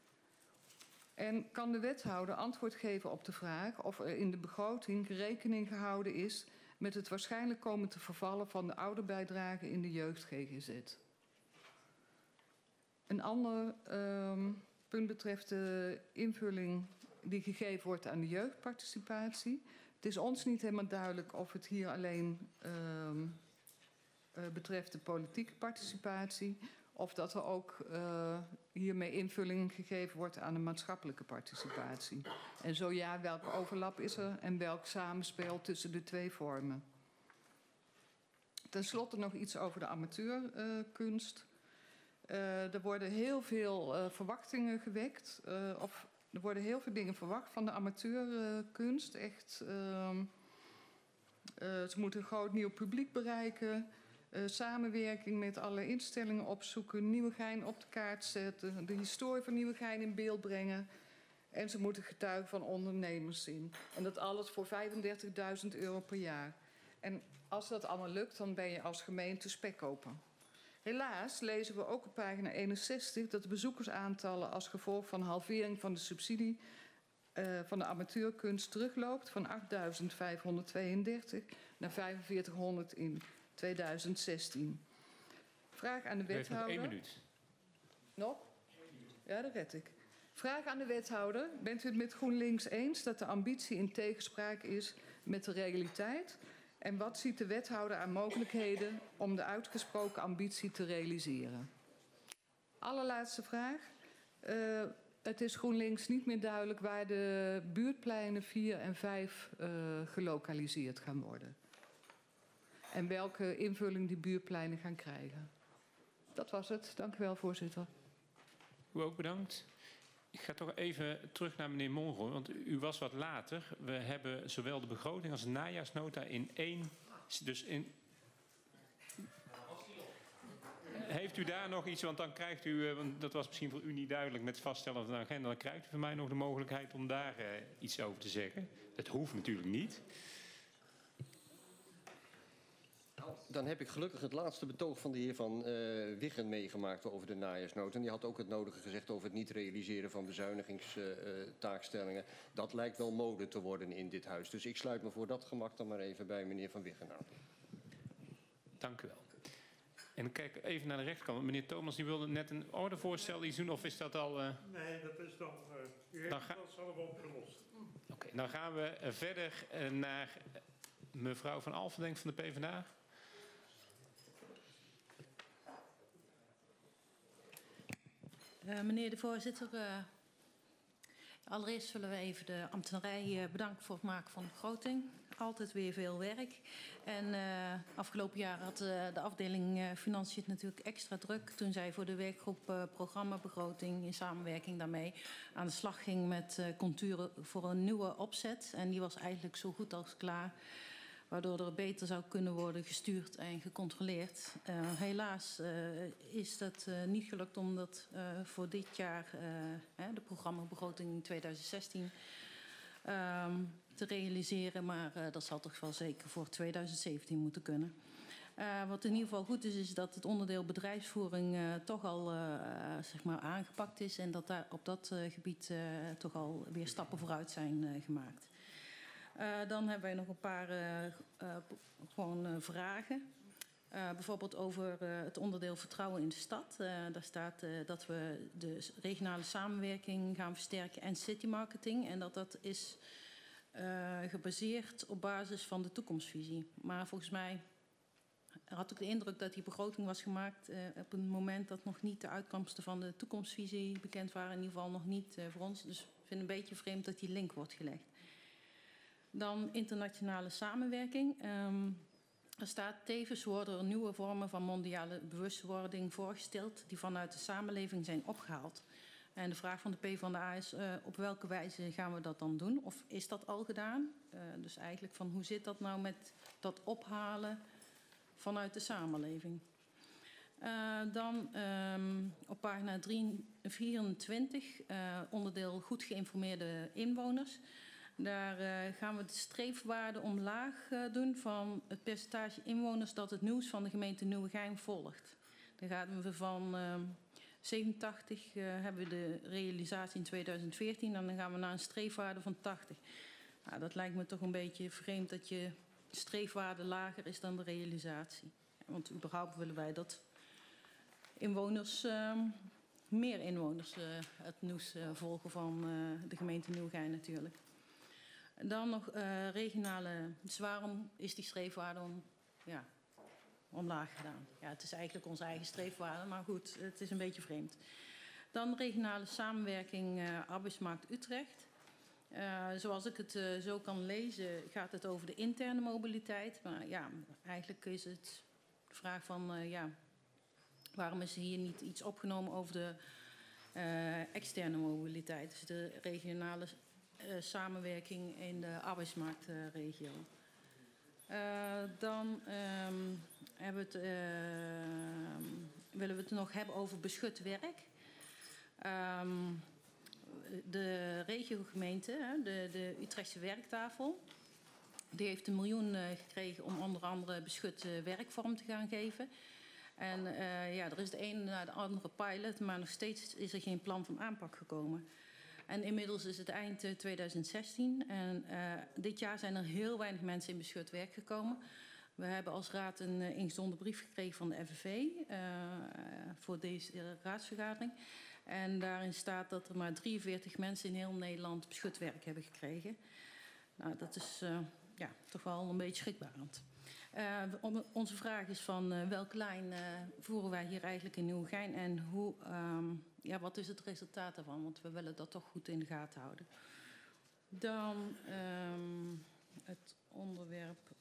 En kan de wethouder antwoord geven op de vraag of er in de begroting rekening gehouden is met het waarschijnlijk komen te vervallen van de ouderbijdrage in de jeugd-GGZ? Een ander punt betreft de invulling die gegeven wordt aan de jeugdparticipatie. Het is ons niet helemaal duidelijk of het hier alleen betreft de politieke participatie, of dat er ook hiermee invulling gegeven wordt aan de maatschappelijke participatie. En zo ja, welke overlap is er en welk samenspel tussen de twee vormen? Ten slotte nog iets over de amateurkunst. Er worden heel veel verwachtingen gewekt, of er worden heel veel dingen verwacht van de amateurkunst. Echt, ze moeten een groot nieuw publiek bereiken. Samenwerking met alle instellingen opzoeken, Nieuwegein op de kaart zetten, de historie van Nieuwegein in beeld brengen. En ze moeten getuigen van ondernemers zien. En dat alles voor €35.000 per jaar. En als dat allemaal lukt, dan ben je als gemeente spekkoper. Helaas lezen we ook op pagina 61 dat de bezoekersaantallen als gevolg van halvering van de subsidie van de amateurkunst terugloopt van 8.532 naar 4500 in 2016. Vraag aan de wethouder. 1 minuut. Nog? Ja, dat red ik. Vraag aan de wethouder. Bent u het met GroenLinks eens dat de ambitie in tegenspraak is met de realiteit? En wat ziet de wethouder aan mogelijkheden om de uitgesproken ambitie te realiseren? Allerlaatste vraag. Het is GroenLinks niet meer duidelijk waar de buurtpleinen 4 en 5 gelokaliseerd gaan worden. En welke invulling die buurtpleinen gaan krijgen. Dat was het. Dank u wel, voorzitter. U ook bedankt. Ik ga toch even terug naar meneer Monroy, want u was wat later. We hebben zowel de begroting als de najaarsnota in één. Dus in. Heeft u daar nog iets, want dan krijgt u, want dat was misschien voor u niet duidelijk met het vaststellen van de agenda, dan krijgt u van mij nog de mogelijkheid om daar iets over te zeggen. Het hoeft natuurlijk niet. Dan heb ik gelukkig het laatste betoog van de heer Van Wiggen meegemaakt over de najaarsnota. En die had ook het nodige gezegd over het niet realiseren van bezuinigingstaakstellingen. Dat lijkt wel mode te worden in dit huis. Dus ik sluit me voor dat gemak dan maar even bij meneer Van Wiggen aan. Dank u wel. En dan kijk even naar de rechterkant. Meneer Thomas, die wilde net een ordevoorstel iets doen, of is dat al... Nee, dat is dan... u heeft dat allemaal opgelost. Oké, dan gaan we verder naar mevrouw Van Alphen, van de PvdA. Meneer de voorzitter, allereerst willen we even de ambtenarij bedanken voor het maken van de begroting. Altijd weer veel werk. En afgelopen jaar had de afdeling Financiën het natuurlijk extra druk toen zij voor de werkgroep programmabegroting in samenwerking daarmee aan de slag ging met contouren voor een nieuwe opzet. En die was eigenlijk zo goed als klaar, waardoor er beter zou kunnen worden gestuurd en gecontroleerd. Helaas is dat niet gelukt om dat voor dit jaar, de programmabegroting in 2016, te realiseren. Maar dat zal toch wel zeker voor 2017 moeten kunnen. Wat in ieder geval goed is, is dat het onderdeel bedrijfsvoering toch al zeg maar aangepakt is. En dat daar op dat gebied toch al weer stappen vooruit zijn gemaakt. Dan hebben wij nog een paar vragen. Bijvoorbeeld over het onderdeel vertrouwen in de stad. Daar staat dat we de regionale samenwerking gaan versterken en citymarketing. En dat is gebaseerd op basis van de toekomstvisie. Maar volgens mij had ik de indruk dat die begroting was gemaakt op een moment dat nog niet de uitkomsten van de toekomstvisie bekend waren. In ieder geval nog niet voor ons. Dus ik vind het een beetje vreemd dat die link wordt gelegd. Dan internationale samenwerking. Er staat tevens worden er nieuwe vormen van mondiale bewustwording voorgesteld die vanuit de samenleving zijn opgehaald. En de vraag van de PvdA is op welke wijze gaan we dat dan doen? Of is dat al gedaan? Dus eigenlijk van hoe zit dat nou met dat ophalen vanuit de samenleving? Dan op pagina 24, onderdeel goed geïnformeerde inwoners. Daar gaan we de streefwaarde omlaag doen van het percentage inwoners dat het nieuws van de gemeente Nieuwegein volgt. Daar gaan we van 87 hebben we de realisatie in 2014 en dan gaan we naar een streefwaarde van 80. Nou, dat lijkt me toch een beetje vreemd dat je streefwaarde lager is dan de realisatie. Want überhaupt willen wij dat inwoners, meer inwoners het nieuws volgen van de gemeente Nieuwegein natuurlijk. En dan nog regionale. Dus waarom is die streefwaarde omlaag gedaan? Ja, het is eigenlijk onze eigen streefwaarde, maar goed, het is een beetje vreemd. Dan regionale samenwerking arbeidsmarkt Utrecht. Zoals ik het zo kan lezen, gaat het over de interne mobiliteit. Maar ja, eigenlijk is het de vraag van, waarom is hier niet iets opgenomen over de externe mobiliteit? Dus de regionale samenwerking in de arbeidsmarktregio. Dan willen we het nog hebben over beschut werk. De regiogemeente, de Utrechtse werktafel, die heeft 1 miljoen gekregen om onder andere beschut werk vorm te gaan geven. En er is de ene na de andere pilot, maar nog steeds is er geen plan van aanpak gekomen. En inmiddels is het eind 2016 en dit jaar zijn er heel weinig mensen in beschut werk gekomen. We hebben als raad een ingezonden brief gekregen van de FNV voor deze raadsvergadering. En daarin staat dat er maar 43 mensen in heel Nederland beschut werk hebben gekregen. Nou, dat is toch wel een beetje schrikbarend. Onze vraag is van welke lijn voeren wij hier eigenlijk in Nieuwegein en hoe, wat is het resultaat daarvan? Want we willen dat toch goed in de gaten houden. Dan het onderwerp,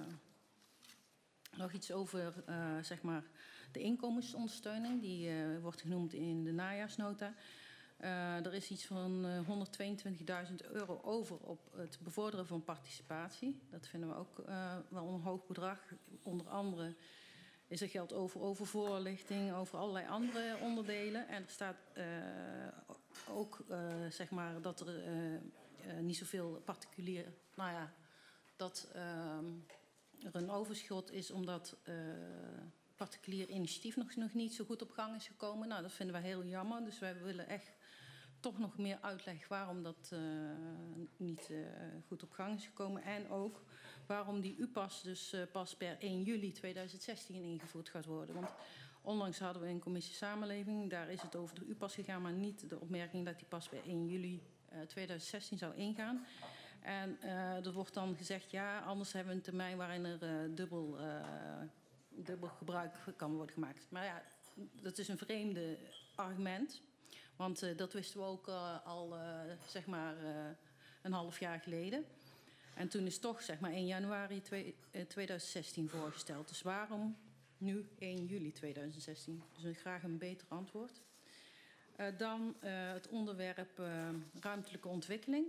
nog iets over de inkomensondersteuning. Die wordt genoemd in de najaarsnota. Er is iets van €122.000 over op het bevorderen van participatie. Dat vinden we ook wel een hoog bedrag. Onder andere is er geld over voorlichting, over allerlei andere onderdelen. En er staat ook dat er niet zoveel particulier... dat er een overschot is omdat particulier initiatief nog niet zo goed op gang is gekomen. Nou, dat vinden wij heel jammer. Dus wij willen echt toch nog meer uitleg waarom dat niet goed op gang is gekomen. En ook waarom die UPAS dus pas per 1 juli 2016 ingevoerd gaat worden. Want onlangs hadden we een commissie samenleving. Daar is het over de UPAS gegaan, maar niet de opmerking dat die pas per 1 juli 2016 zou ingaan. En er wordt dan gezegd, ja, anders hebben we een termijn waarin er dubbel gebruik kan worden gemaakt. Maar ja, dat is een vreemde argument. Want dat wisten we ook al een half jaar geleden. En toen is toch 1 januari 2016 voorgesteld. Dus waarom nu 1 juli 2016? Dus graag een beter antwoord. Dan het onderwerp ruimtelijke ontwikkeling.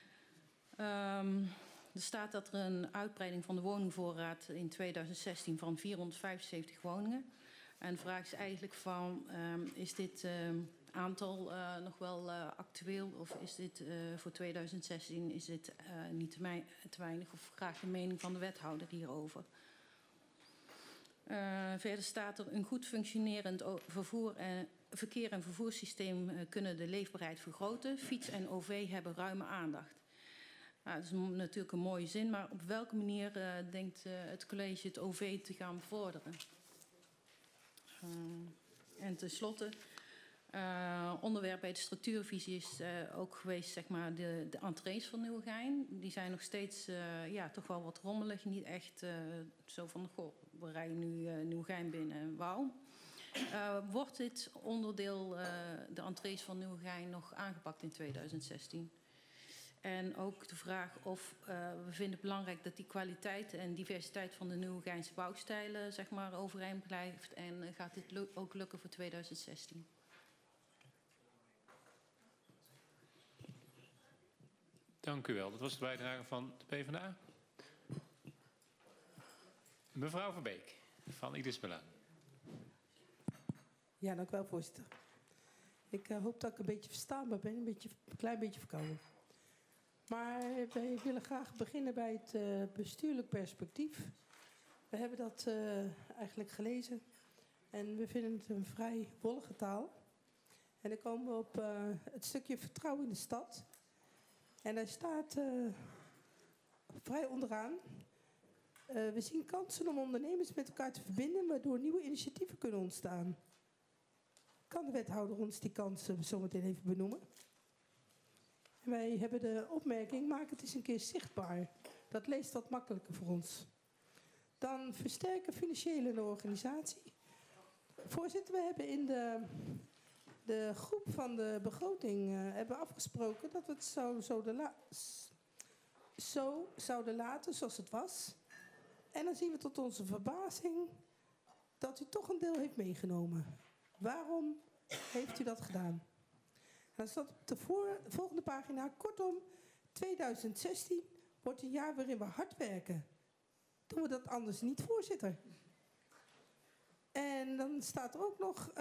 Er staat dat er een uitbreiding van de woningvoorraad in 2016 van 475 woningen. En de vraag is eigenlijk van, is dit aantal nog wel actueel of is dit voor 2016 is dit niet te weinig of graag de mening van de wethouder hierover. Verder staat er een goed functionerend verkeer- en vervoerssysteem kunnen de leefbaarheid vergroten. Fiets en OV hebben ruime aandacht. Nou, dat is natuurlijk een mooie zin, maar op welke manier denkt het college het OV te gaan bevorderen? En tenslotte, onderwerp bij de structuurvisie is ook geweest de entrees van Nieuwegein. Die zijn nog steeds toch wel wat rommelig, niet echt zo van, goh, we rijden nu Nieuwegein binnen en wauw. Wordt dit onderdeel, de entrees van Nieuwegein, nog aangepakt in 2016? En ook de vraag of we vinden het belangrijk dat die kwaliteit en diversiteit van de Nieuwegeinse bouwstijlen overeind blijft. En gaat dit ook lukken voor 2016? Dank u wel. Dat was de bijdrage van de PvdA. Mevrouw Verbeek van Iris Belang. Ja, dank u wel, voorzitter. Ik hoop dat ik een beetje verstaanbaar ben, een klein beetje verkouden. Maar wij willen graag beginnen bij het bestuurlijk perspectief. We hebben dat eigenlijk gelezen en we vinden het een vrij wollige taal. En dan komen we op het stukje vertrouwen in de stad. En daar staat vrij onderaan. We zien kansen om ondernemers met elkaar te verbinden, waardoor nieuwe initiatieven kunnen ontstaan. Kan de wethouder ons die kansen zometeen even benoemen? En wij hebben de opmerking, maak het eens een keer zichtbaar. Dat leest wat makkelijker voor ons. Dan versterken financiële en de organisatie. Voorzitter, we hebben in de groep van de begroting hebben afgesproken dat we het zo zouden laten zoals het was. En dan zien we tot onze verbazing dat u toch een deel heeft meegenomen. Waarom heeft u dat gedaan? Dan staat op de volgende pagina, kortom, 2016 wordt een jaar waarin we hard werken. Doen we dat anders niet, voorzitter? En dan staat er ook nog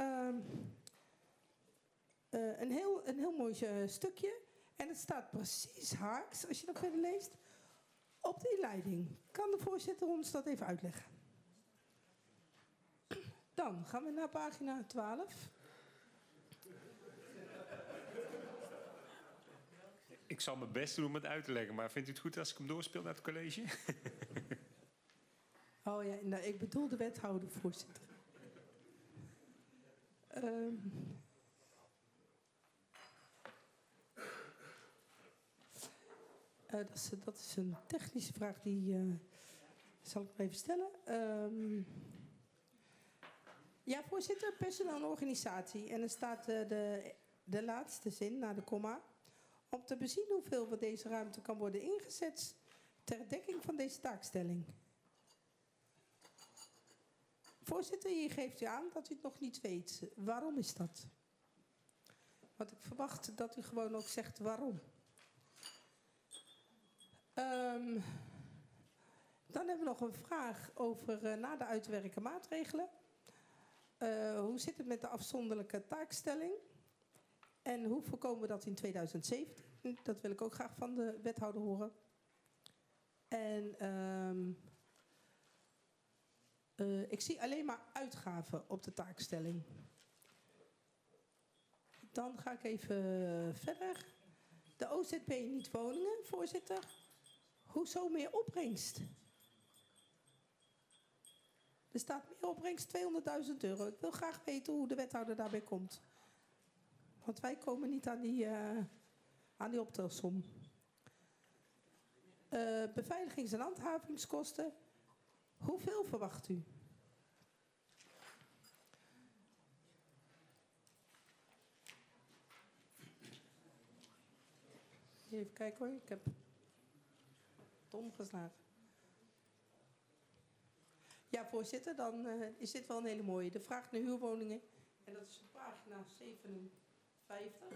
een heel mooi stukje. En het staat precies haaks, als je dat verder leest, op de inleiding. Kan de voorzitter ons dat even uitleggen? Dan gaan we naar pagina 12. Ik zal mijn best doen om het uit te leggen, maar vindt u het goed als ik hem doorspeel naar het college? Oh ja, nou, ik bedoel de wethouder, voorzitter. Dat is een technische vraag, die zal ik maar even stellen. Ja, voorzitter, personeel en organisatie. En er staat de laatste zin na de komma. Om te bezien hoeveel van deze ruimte kan worden ingezet ter dekking van deze taakstelling. Voorzitter, hier geeft u aan dat u het nog niet weet. Waarom is dat? Want ik verwacht dat u gewoon ook zegt waarom. Dan hebben we nog een vraag over na de uitwerken maatregelen. Hoe zit het met de afzonderlijke taakstelling? En hoe voorkomen we dat in 2017? Dat wil ik ook graag van de wethouder horen. En ik zie alleen maar uitgaven op de taakstelling. Dan ga ik even verder. De OZB niet woningen, voorzitter. Hoezo meer opbrengst? Er staat meer opbrengst, €200.000. Ik wil graag weten hoe de wethouder daarbij komt. Want wij komen niet aan die optelsom. Beveiligings- en handhavingskosten. Hoeveel verwacht u? Even kijken hoor, ik heb het omgeslagen. Ja, voorzitter, dan is dit wel een hele mooie. De vraag naar huurwoningen, en dat is op pagina 57,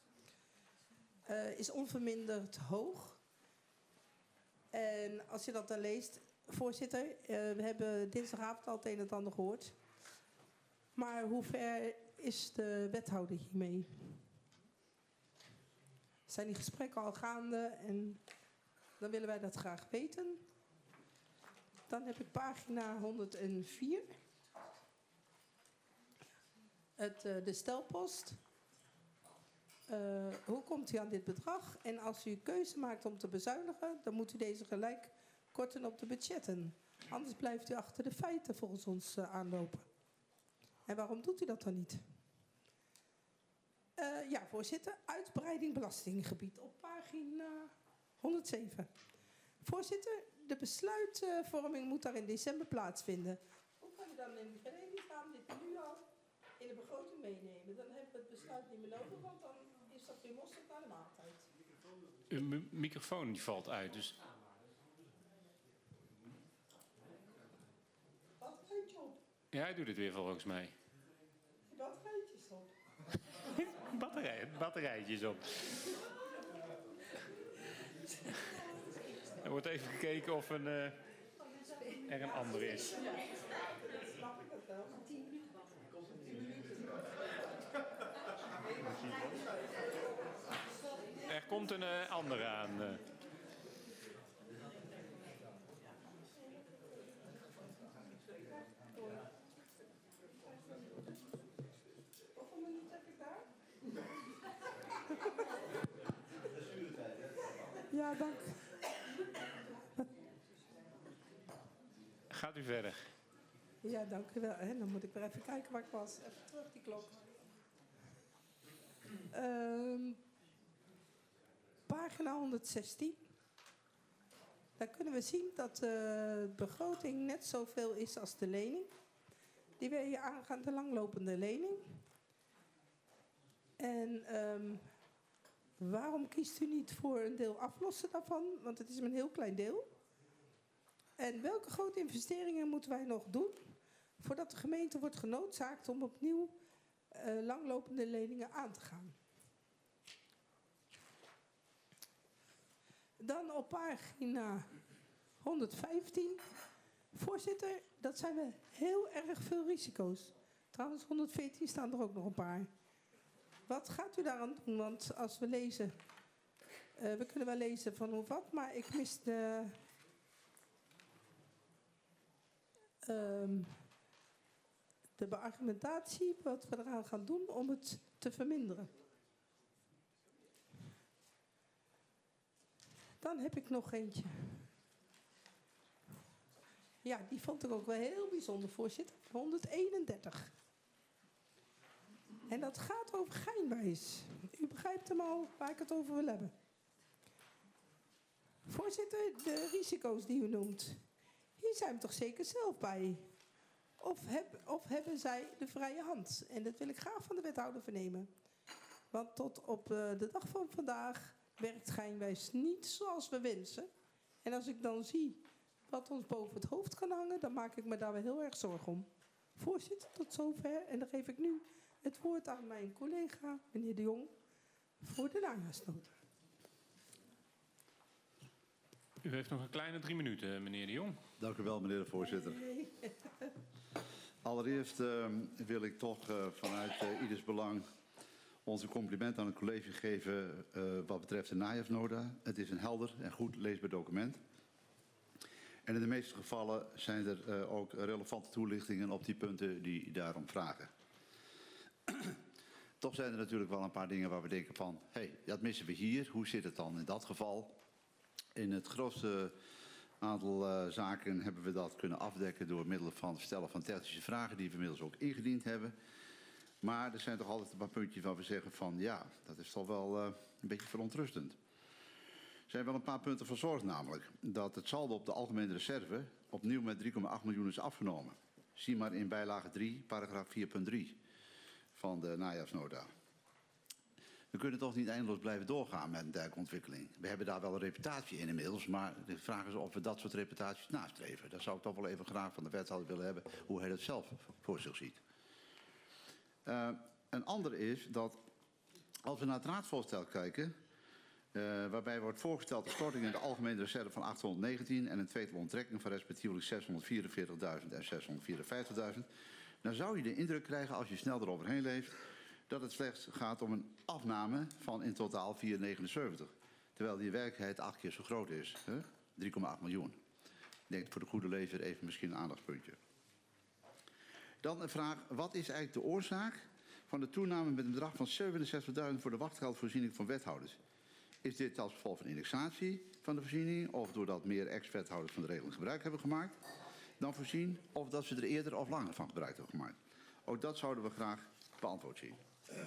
is onverminderd hoog. En als je dat dan leest, voorzitter, we hebben dinsdagavond al het een en ander gehoord. Maar hoe ver is de wethouder hiermee? Zijn die gesprekken al gaande? En dan willen wij dat graag weten. Dan heb ik pagina 104. De stelpost. Hoe komt u aan dit bedrag? En als u keuze maakt om te bezuinigen, dan moet u deze gelijk korten op de budgetten. Anders blijft u achter de feiten volgens ons aanlopen. En waarom doet u dat dan niet? Ja, voorzitter, uitbreiding belastinggebied op pagina 107. Voorzitter, de besluitvorming moet daar in december plaatsvinden. Hoe kan u dan in de vereniging dit nu al in de begroting meenemen? Dan hebben we het besluit niet meer nodig, want dan is dat weer mosterd naar de maaltijd. Uw microfoon die valt uit, dus... Batterijtje op. Ja, hij doet het weer volgens mij. Batterijtjes op. Batterijtjes op. Er wordt even gekeken of er een andere is. Er komt een andere aan. Hoeveel minuten heb ik daar? Ja, dank. Gaat u verder. Ja, dank u wel. En dan moet ik weer even kijken waar ik was. Even terug, die klok. Pagina 116. Daar kunnen we zien dat de begroting net zoveel is als de lening. Die wil je aangaan, de langlopende lening. En waarom kiest u niet voor een deel aflossen daarvan? Want het is een heel klein deel. En welke grote investeringen moeten wij nog doen voordat de gemeente wordt genoodzaakt om opnieuw langlopende leningen aan te gaan? Dan op pagina 115. Voorzitter, dat zijn we heel erg veel risico's. Trouwens, 114 staan er ook nog een paar. Wat gaat u daaraan doen? Want als we lezen, we kunnen wel lezen van hoe wat, maar ik mis de beargumentatie wat we eraan gaan doen om het te verminderen. Dan heb ik nog eentje. Ja, die vond ik ook wel heel bijzonder, voorzitter. 131. En dat gaat over Geinwijs. U begrijpt hem al waar ik het over wil hebben. Voorzitter, de risico's die u noemt, hier zijn we toch zeker zelf bij? Of hebben zij de vrije hand? En dat wil ik graag van de wethouder vernemen. Want tot op de dag van vandaag werkt Geinwijs niet zoals we wensen. En als ik dan zie wat ons boven het hoofd kan hangen, dan maak ik me daar wel heel erg zorgen om. Voorzitter, tot zover. En dan geef ik nu het woord aan mijn collega, meneer De Jong, voor de najaarsnota. U heeft nog een kleine 3 minuten, meneer De Jong. Dank u wel, meneer de voorzitter. Allereerst wil ik toch vanuit ieders belang onze compliment aan het college geven wat betreft de najaarsnota. Het is een helder en goed leesbaar document. En in de meeste gevallen zijn er ook relevante toelichtingen op die punten die daarom vragen. Toch zijn er natuurlijk wel een paar dingen waar we denken van, hé, dat missen we hier. Hoe zit het dan in dat geval? In het grootste aantal zaken hebben we dat kunnen afdekken door middel van het stellen van technische vragen die we inmiddels ook ingediend hebben. Maar er zijn toch altijd een paar puntjes waar we zeggen van ja, dat is toch wel een beetje verontrustend. Er zijn wel een paar punten verzorgd, namelijk dat het saldo op de algemene reserve opnieuw met 3,8 miljoen is afgenomen. Zie maar in bijlage 3, paragraaf 4.3 van de najaarsnota. We kunnen toch niet eindeloos blijven doorgaan met een dergelijke ontwikkeling. We hebben daar wel een reputatie in inmiddels, maar de vraag is of we dat soort reputaties nastreven. Daar zou ik toch wel even graag van de wethouder willen hebben hoe hij dat zelf voor zich ziet. Een andere is dat als we naar het raadsvoorstel kijken, waarbij wordt voorgesteld de storting in de algemene reserve van 819 en een tweetal onttrekking van respectievelijk 644.000 en 654.000, dan zou je de indruk krijgen als je snel eroverheen leeft dat het slechts gaat om een afname van in totaal 4,79. Terwijl die werkelijkheid 8 keer zo groot is. 3,8 miljoen. Ik denk voor de goede lezer even misschien een aandachtspuntje. Dan een vraag, wat is eigenlijk de oorzaak van de toename met een bedrag van 67.000 voor de wachtgeldvoorziening van wethouders? Is dit als gevolg van indexatie van de voorziening of doordat meer ex-wethouders van de regeling gebruik hebben gemaakt dan voorzien, of dat ze er eerder of langer van gebruik hebben gemaakt? Ook dat zouden we graag beantwoord zien.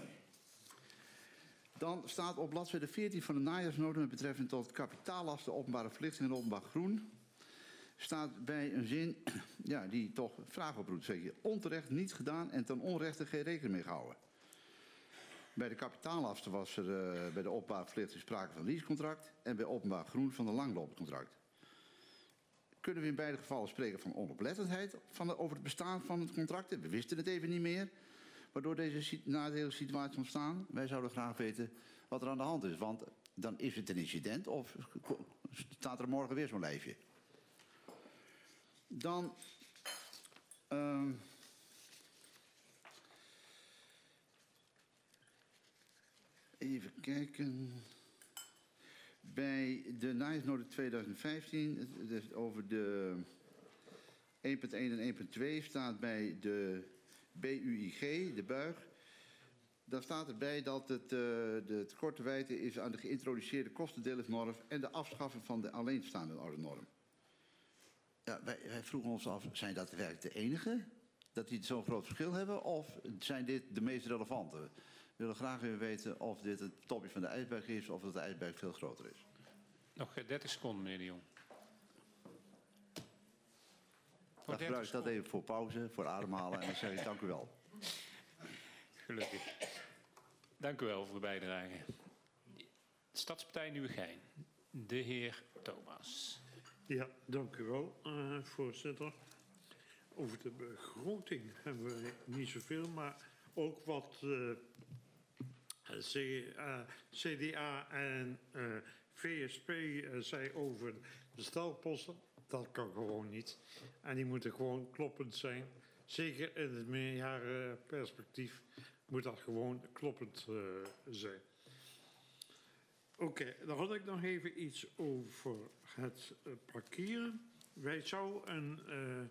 Dan staat op bladzijde 14 van de najaarsnota met betrekking tot kapitaallasten, openbare verlichting en openbaar groen, staat bij een zin ja, die toch vragen oproept. Zeg je, onterecht niet gedaan en ten onrechte geen rekening mee gehouden. Bij de kapitaallasten was er bij de openbare verlichting sprake van een leasecontract en bij openbaar groen van een langlopend contract. Kunnen we in beide gevallen spreken van onoplettendheid over het bestaan van het contract? We wisten het even niet meer, waardoor deze nadelige situatie ontstaan. Wij zouden graag weten wat er aan de hand is, want dan is het een incident of staat er morgen weer zo'n lijfje. Dan even kijken. Bij de najaarsnota 2015, dus over de 1.1 en 1.2 staat bij de BUIG, de buig, Daar staat erbij dat de tekort te wijten is aan de geïntroduceerde kostendeelingsnorm en de afschaffing van de alleenstaande norm. Ja, wij vroegen ons af, zijn dat werkelijk de enige? Dat die zo'n groot verschil hebben? Of zijn dit de meest relevante? We willen graag weer weten of dit het topje van de ijsberg is of dat de ijsberg veel groter is. Nog 30 seconden, meneer de Jong. Dan gebruik ik dat even voor pauze, voor ademhalen en dan zeg ik dank u wel. Gelukkig. Dank u wel voor uw bijdrage. Stadspartij Nieuwegein. De heer Thomas. Ja, dank u wel, voorzitter. Over de begroting hebben we niet zoveel, maar ook wat CDA en VSP zei over de stalposten. Dat kan gewoon niet. En die moeten gewoon kloppend zijn. Zeker in het meerjarenperspectief moet dat gewoon kloppend zijn. Oké, dan had ik nog even iets over het parkeren. Wij zouden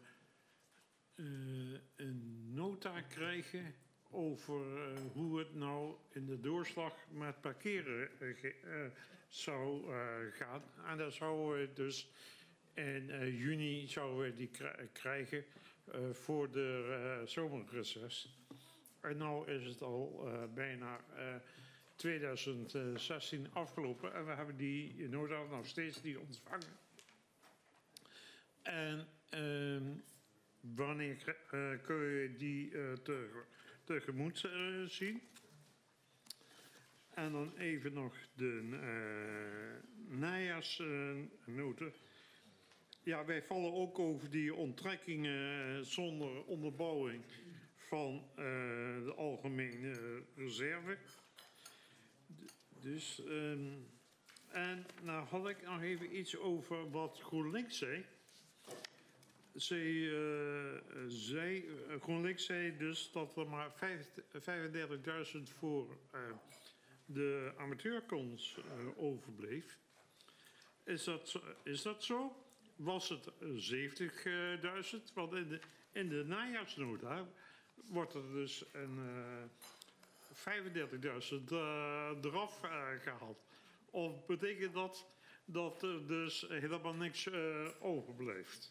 een nota krijgen over hoe het nou in de doorslag met parkeren zou gaan. En dat zouden we dus in juni zouden we die krijgen voor de zomerreces. En nu is het al bijna 2016 afgelopen en we hebben die nota nog steeds niet ontvangen. En wanneer kun je die tegemoet zien? En dan even nog de najaarsnoten. Ja, wij vallen ook over die onttrekkingen zonder onderbouwing van de algemene reserve. Dus, en nou had ik nog even iets over wat GroenLinks zei. GroenLinks zei dus dat er maar 35.000 voor de amateurkons overbleef. Is dat zo? Was het 70.000? Want in de najaarsnota wordt er dus een 35.000 eraf gehaald. Of betekent dat er dus helemaal niks overblijft?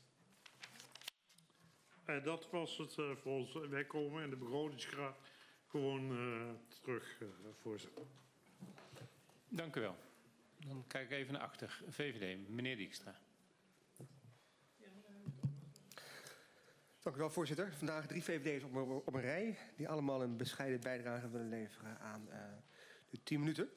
En dat was het voor ons. Wij komen in de begrotingsgraad gewoon terug, voorzitter. Dank u wel. Dan kijk ik even naar achter. VVD, meneer Dijkstra. Dank u wel, voorzitter. Vandaag 3 VVD's op een rij die allemaal een bescheiden bijdrage willen leveren aan de 10 minuten.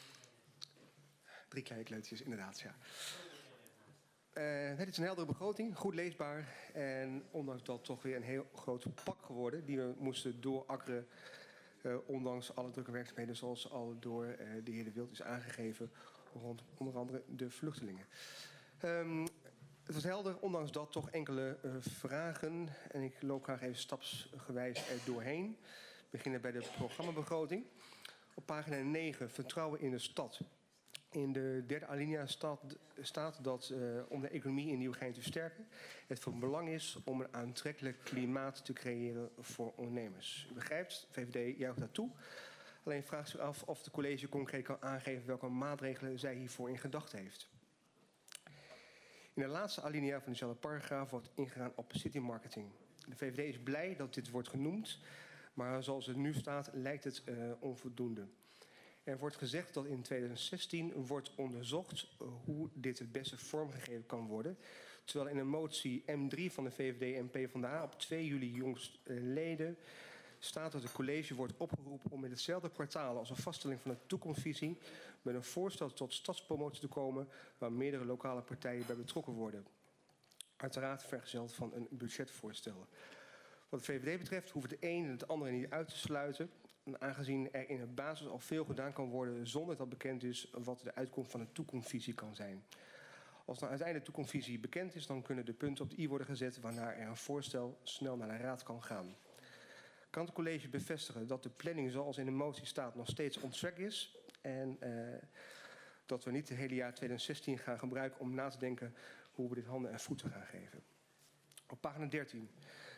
3 kleine kleutjes, inderdaad, ja. Het is een heldere begroting, goed leesbaar en ondanks dat toch weer een heel groot pak geworden die we moesten doorakkeren, ondanks alle drukke werkzaamheden zoals al door de heer De Wild is aangegeven rond onder andere de vluchtelingen. Het was helder, ondanks dat toch enkele vragen en ik loop graag even stapsgewijs er doorheen. We beginnen bij de programmabegroting. Op pagina 9, vertrouwen in de stad. In de derde alinea staat dat om de economie in Nieuwegein te versterken het van belang is om een aantrekkelijk klimaat te creëren voor ondernemers. U begrijpt, VVD juicht daartoe. Alleen vraagt u af of de college concreet kan aangeven welke maatregelen zij hiervoor in gedachten heeft. In de laatste alinea van dezelfde paragraaf wordt ingegaan op city marketing. De VVD is blij dat dit wordt genoemd, maar zoals het nu staat lijkt het onvoldoende. Er wordt gezegd dat in 2016 wordt onderzocht hoe dit het beste vormgegeven kan worden. Terwijl in een motie M3 van de VVD en PvdA op 2 juli jongstleden staat dat het college wordt opgeroepen om in hetzelfde kwartaal als een vaststelling van de toekomstvisie met een voorstel tot stadspromotie te komen waar meerdere lokale partijen bij betrokken worden. Uiteraard vergezeld van een budgetvoorstel. Wat de VVD betreft hoeft het een en het andere niet uit te sluiten. Aangezien er in de basis al veel gedaan kan worden zonder dat bekend is wat de uitkomst van een toekomstvisie kan zijn. Als nou uiteindelijk de toekomstvisie bekend is, dan kunnen de punten op de i worden gezet waarna er een voorstel snel naar de raad kan gaan. Kan het college bevestigen dat de planning zoals in de motie staat nog steeds on track is en dat we niet het hele jaar 2016 gaan gebruiken om na te denken hoe we dit handen en voeten gaan geven. Op pagina 13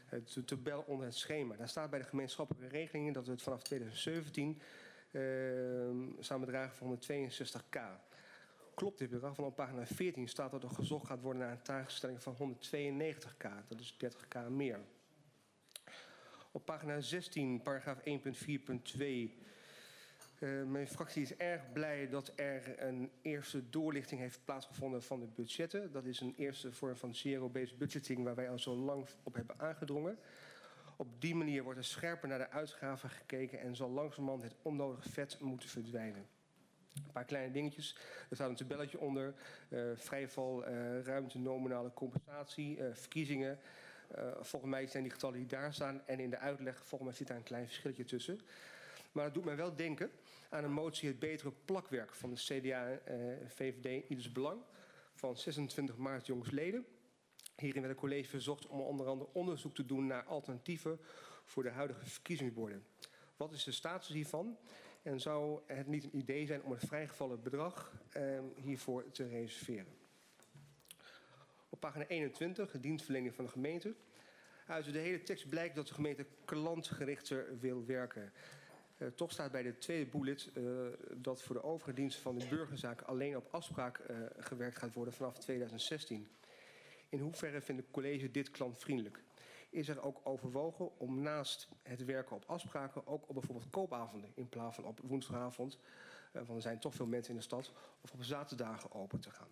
de tabel onder het schema. Daar staat bij de gemeenschappelijke regelingen dat we het vanaf 2017 samen bedragen van 162k. Klopt dit bedrag? Want op pagina 14 staat dat er gezocht gaat worden naar een taakstelling van 192k. Dat is 30k meer. Op pagina 16, paragraaf 1.4.2. Mijn fractie is erg blij dat er een eerste doorlichting heeft plaatsgevonden van de budgetten. Dat is een eerste vorm van zero-based budgeting waar wij al zo lang op hebben aangedrongen. Op die manier wordt er scherper naar de uitgaven gekeken en zal langzamerhand het onnodige vet moeten verdwijnen. Een paar kleine dingetjes. Er staat een tabelletje onder. Vrijval, ruimte, nominale compensatie, verkiezingen. Volgens mij zijn die getallen die daar staan. En in de uitleg, volgens mij zit daar een klein verschilletje tussen. Maar het doet mij wel denken aan een motie het betere plakwerk van de CDA en VVD Ieders Belang van 26 maart jongsleden. Hierin werd het college verzocht om onder andere onderzoek te doen naar alternatieven voor de huidige verkiezingsborden. Wat is de status hiervan? En zou het niet een idee zijn om het vrijgevallen bedrag hiervoor te reserveren? Op pagina 21, de dienstverlening van de gemeente. Uit de hele tekst blijkt dat de gemeente klantgerichter wil werken. Toch staat bij de tweede bullet dat voor de overige diensten van de burgerzaken alleen op afspraak gewerkt gaat worden vanaf 2016. In hoeverre vindt het college dit klantvriendelijk? Is er ook overwogen om naast het werken op afspraken ook op bijvoorbeeld koopavonden in plaats van op woensdagavond, want er zijn toch veel mensen in de stad, of op zaterdagen open te gaan?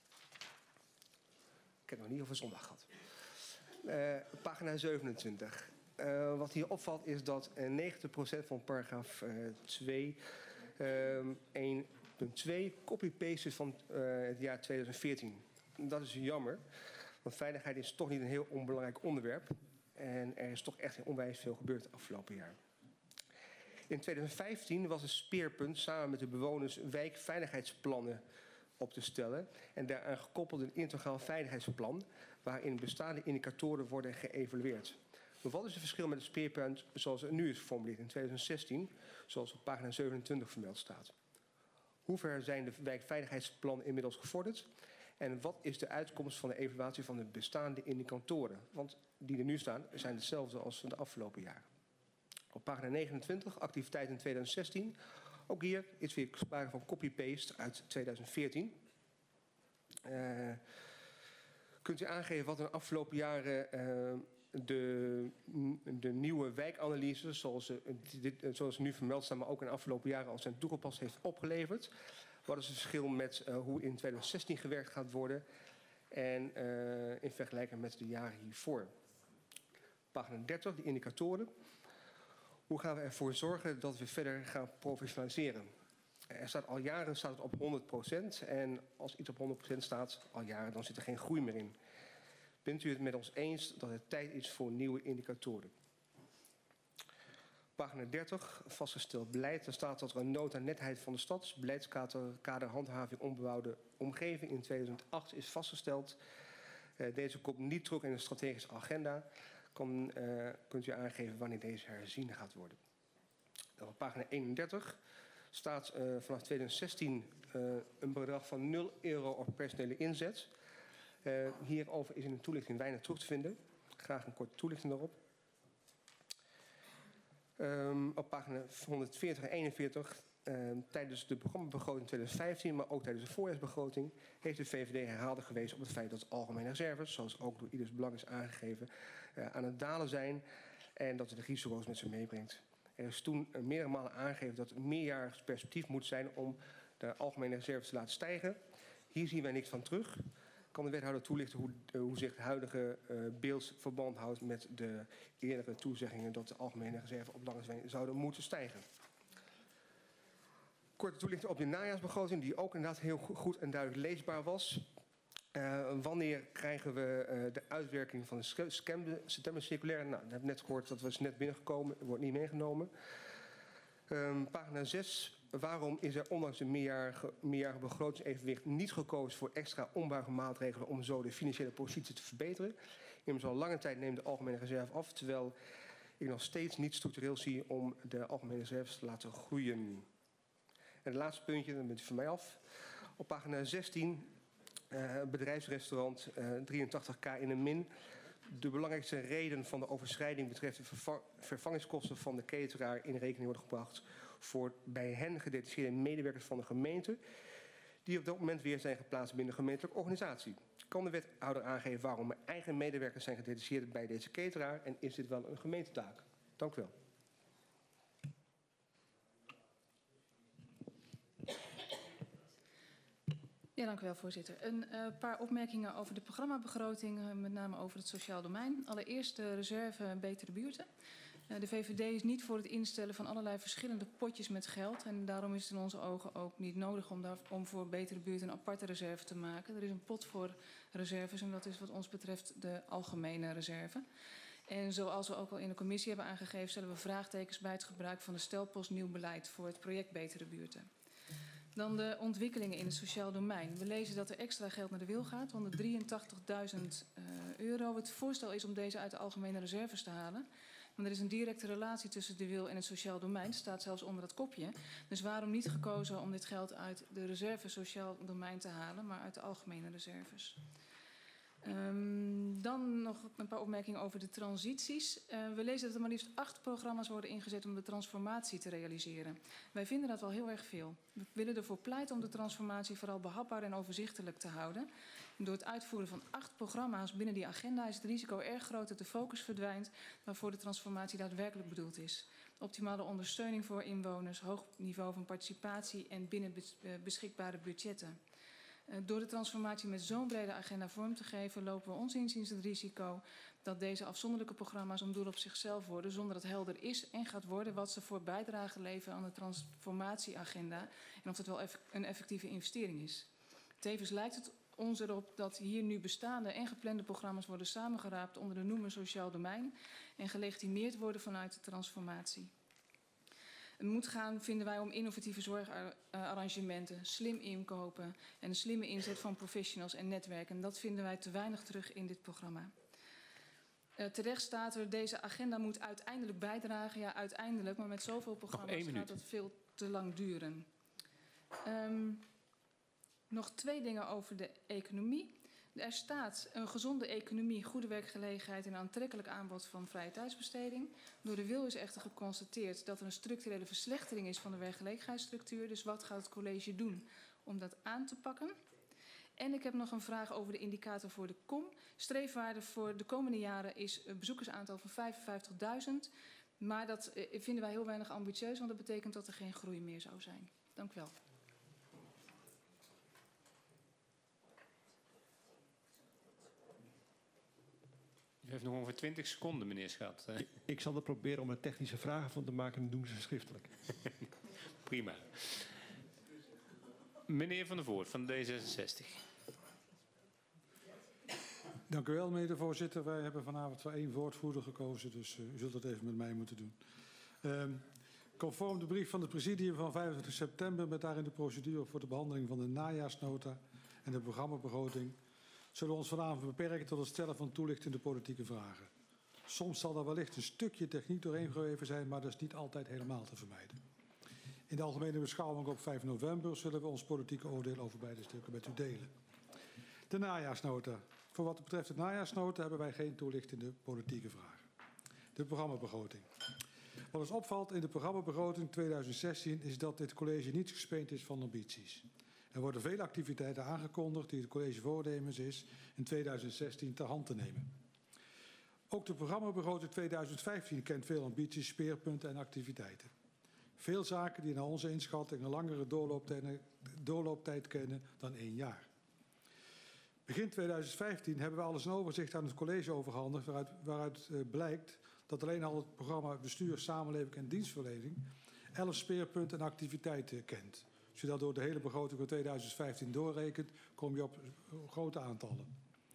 Ik heb het nog niet over zondag gehad. Pagina 27. Wat hier opvalt is dat 90% van paragraaf 2 1.2 copy-paste is van het jaar 2014. Dat is jammer, want veiligheid is toch niet een heel onbelangrijk onderwerp. En er is toch echt onwijs veel gebeurd het afgelopen jaar. In 2015 was het speerpunt samen met de bewoners wijkveiligheidsplannen op te stellen. En daaraan gekoppeld een integraal veiligheidsplan waarin bestaande indicatoren worden geëvalueerd. Maar wat is het verschil met het speerpunt zoals het nu is geformuleerd in 2016, zoals op pagina 27 vermeld staat? Hoe ver zijn de wijkveiligheidsplannen inmiddels gevorderd? En wat is de uitkomst van de evaluatie van de bestaande indicatoren? Want die er nu staan zijn hetzelfde als de afgelopen jaren. Op pagina 29, activiteit in 2016. Ook hier is weer sprake van copy-paste uit 2014. Kunt u aangeven wat in de afgelopen jaren de nieuwe wijkanalyse, zoals nu vermeld staan, maar ook in de afgelopen jaren al zijn toegepast heeft opgeleverd? Wat is het verschil met hoe in 2016 gewerkt gaat worden en in vergelijking met de jaren hiervoor? Pagina 30, de indicatoren. Hoe gaan we ervoor zorgen dat we verder gaan professionaliseren? Er staat al jaren het op 100% en als iets op 100% staat al jaren, dan zit er geen groei meer in. Bent u het met ons eens dat het tijd is voor nieuwe indicatoren? Pagina 30, vastgesteld beleid. Er staat dat er een nota netheid van de stad, beleidskader handhaving onbebouwde omgeving in 2008 is vastgesteld. Deze komt niet terug in de strategische agenda. Kunt u aangeven wanneer deze herzien gaat worden? Dan op pagina 31 staat vanaf 2016 een bedrag van €0 op personele inzet. Hierover is in de toelichting weinig terug te vinden. Graag een korte toelichting daarop. Op pagina 140 en 41, tijdens de programmabegroting 2015, maar ook tijdens de voorjaarsbegroting, heeft de VVD herhaaldelijk gewezen op het feit dat de algemene reserves, zoals ook door Ieders Belang is aangegeven, aan het dalen zijn en dat het de risico's met zich meebrengt. Er is toen meerdere malen aangegeven dat er een meerjarig perspectief moet zijn om de algemene reserves te laten stijgen. Hier zien wij niks van terug. Kan de wethouder toelichten hoe zich het huidige beeld verband houdt met de eerdere toezeggingen dat de algemene reserve op lange termijn zouden moeten stijgen? Korte toelichting op de najaarsbegroting, die ook inderdaad heel goed en duidelijk leesbaar was. Wanneer krijgen we de uitwerking van de septembercirculaire? Nou, dat heb ik net gehoord, dat was net binnengekomen, wordt niet meegenomen. Pagina 6. Waarom is er ondanks een meerjarige begrotingsevenwicht niet gekozen voor extra onbuigende maatregelen om zo de financiële positie te verbeteren? Immers al lange tijd neemt de algemene reserve af, terwijl ik nog steeds niet structureel zie om de algemene reserves te laten groeien. En het laatste puntje, dan bent u van mij af. Op pagina 16, bedrijfsrestaurant, 83k in een min. de belangrijkste reden van de overschrijding betreft de vervangingskosten van de cateraar in rekening worden gebracht voor bij hen gedetacheerde medewerkers van de gemeente die op dat moment weer zijn geplaatst binnen de gemeentelijke organisatie. Kan de wethouder aangeven waarom er eigen medewerkers zijn gedetacheerd bij deze cateraar en is dit wel een gemeentetaak? Dank u wel. Ja, dank u wel, voorzitter. Een paar opmerkingen over de programmabegroting, met name over het sociaal domein. Allereerst de reserve Betere Buurten. De VVD is niet voor het instellen van allerlei verschillende potjes met geld. En daarom is het in onze ogen ook niet nodig om voor Betere Buurten een aparte reserve te maken. Er is een pot voor reserves en dat is wat ons betreft de algemene reserve. En zoals we ook al in de commissie hebben aangegeven, stellen we vraagtekens bij het gebruik van de stelpost nieuw beleid voor het project Betere Buurten. Dan de ontwikkelingen in het sociaal domein. We lezen dat er extra geld naar de wil gaat, 183.000 euro. Het voorstel is om deze uit de algemene reserves te halen. Want er is een directe relatie tussen de wil en het sociaal domein. Het staat zelfs onder dat kopje. Dus waarom niet gekozen om dit geld uit de reserve sociaal domein te halen, maar uit de algemene reserves? Dan nog een paar opmerkingen over de transities. We lezen dat er maar liefst 8 programma's worden ingezet om de transformatie te realiseren. Wij vinden dat wel heel erg veel. We willen ervoor pleiten om de transformatie vooral behapbaar en overzichtelijk te houden. En door het uitvoeren van 8 programma's binnen die agenda is het risico erg groot dat de focus verdwijnt waarvoor de transformatie daadwerkelijk bedoeld is. Optimale ondersteuning voor inwoners, hoog niveau van participatie en binnen beschikbare budgetten. Door de transformatie met zo'n brede agenda vorm te geven, lopen we ons inziens het risico dat deze afzonderlijke programma's een doel op zichzelf worden, zonder dat helder is en gaat worden wat ze voor bijdrage leveren aan de transformatieagenda en of het wel een effectieve investering is. Tevens lijkt het ons erop dat hier nu bestaande en geplande programma's worden samengeraapt onder de noemer sociaal domein en gelegitimeerd worden vanuit de transformatie. Het moet gaan, vinden wij, om innovatieve zorgarrangementen, slim inkopen en een slimme inzet van professionals en netwerken. En dat vinden wij te weinig terug in dit programma. Terecht staat er, deze agenda moet uiteindelijk bijdragen. Ja, uiteindelijk, maar met zoveel programma's gaat het veel te lang duren. Nog 2 dingen over de economie. Er staat een gezonde economie, goede werkgelegenheid en een aantrekkelijk aanbod van vrije tijdsbesteding. Door de wil is echter geconstateerd dat er een structurele verslechtering is van de werkgelegenheidsstructuur. Dus wat gaat het college doen om dat aan te pakken? En ik heb nog een vraag over de indicator voor de KOM. Streefwaarde voor de komende jaren is een bezoekersaantal van 55.000. Maar dat vinden wij heel weinig ambitieus, want dat betekent dat er geen groei meer zou zijn. Dank u wel. U heeft nog ongeveer 20 seconden, meneer Schat. Ik zal er proberen om er technische vragen van te maken en doen ze schriftelijk. Prima. Meneer Van der Voort van D66. Dank u wel, meneer de voorzitter. Wij hebben vanavond voor 1 woordvoerder gekozen, dus u zult dat even met mij moeten doen. Conform de brief van het presidium van 25 september met daarin de procedure voor de behandeling van de najaarsnota en de programmabegroting, zullen we ons vanavond beperken tot het stellen van toelichtende politieke vragen. Soms zal er wellicht een stukje techniek doorheen geweven zijn, maar dat is niet altijd helemaal te vermijden. In de algemene beschouwing op 5 november zullen we ons politieke oordeel over beide stukken met u delen. De najaarsnota. Voor wat betreft de najaarsnota hebben wij geen toelichtende politieke vragen. De programmabegroting. Wat ons opvalt in de programmabegroting 2016 is dat dit college niet gespeend is van ambities. Er worden vele activiteiten aangekondigd die het college voornemens is in 2016 ter hand te nemen. Ook de programmabegroting 2015 kent veel ambities, speerpunten en activiteiten. Veel zaken die naar onze inschatting een langere doorlooptijd kennen dan 1 jaar. Begin 2015 hebben we alles een overzicht aan het college overgehandigd waaruit blijkt dat alleen al het programma Bestuur, Samenleving en Dienstverlening 11 speerpunten en activiteiten kent. Als je dat door de hele begroting van 2015 doorrekent, kom je op grote aantallen.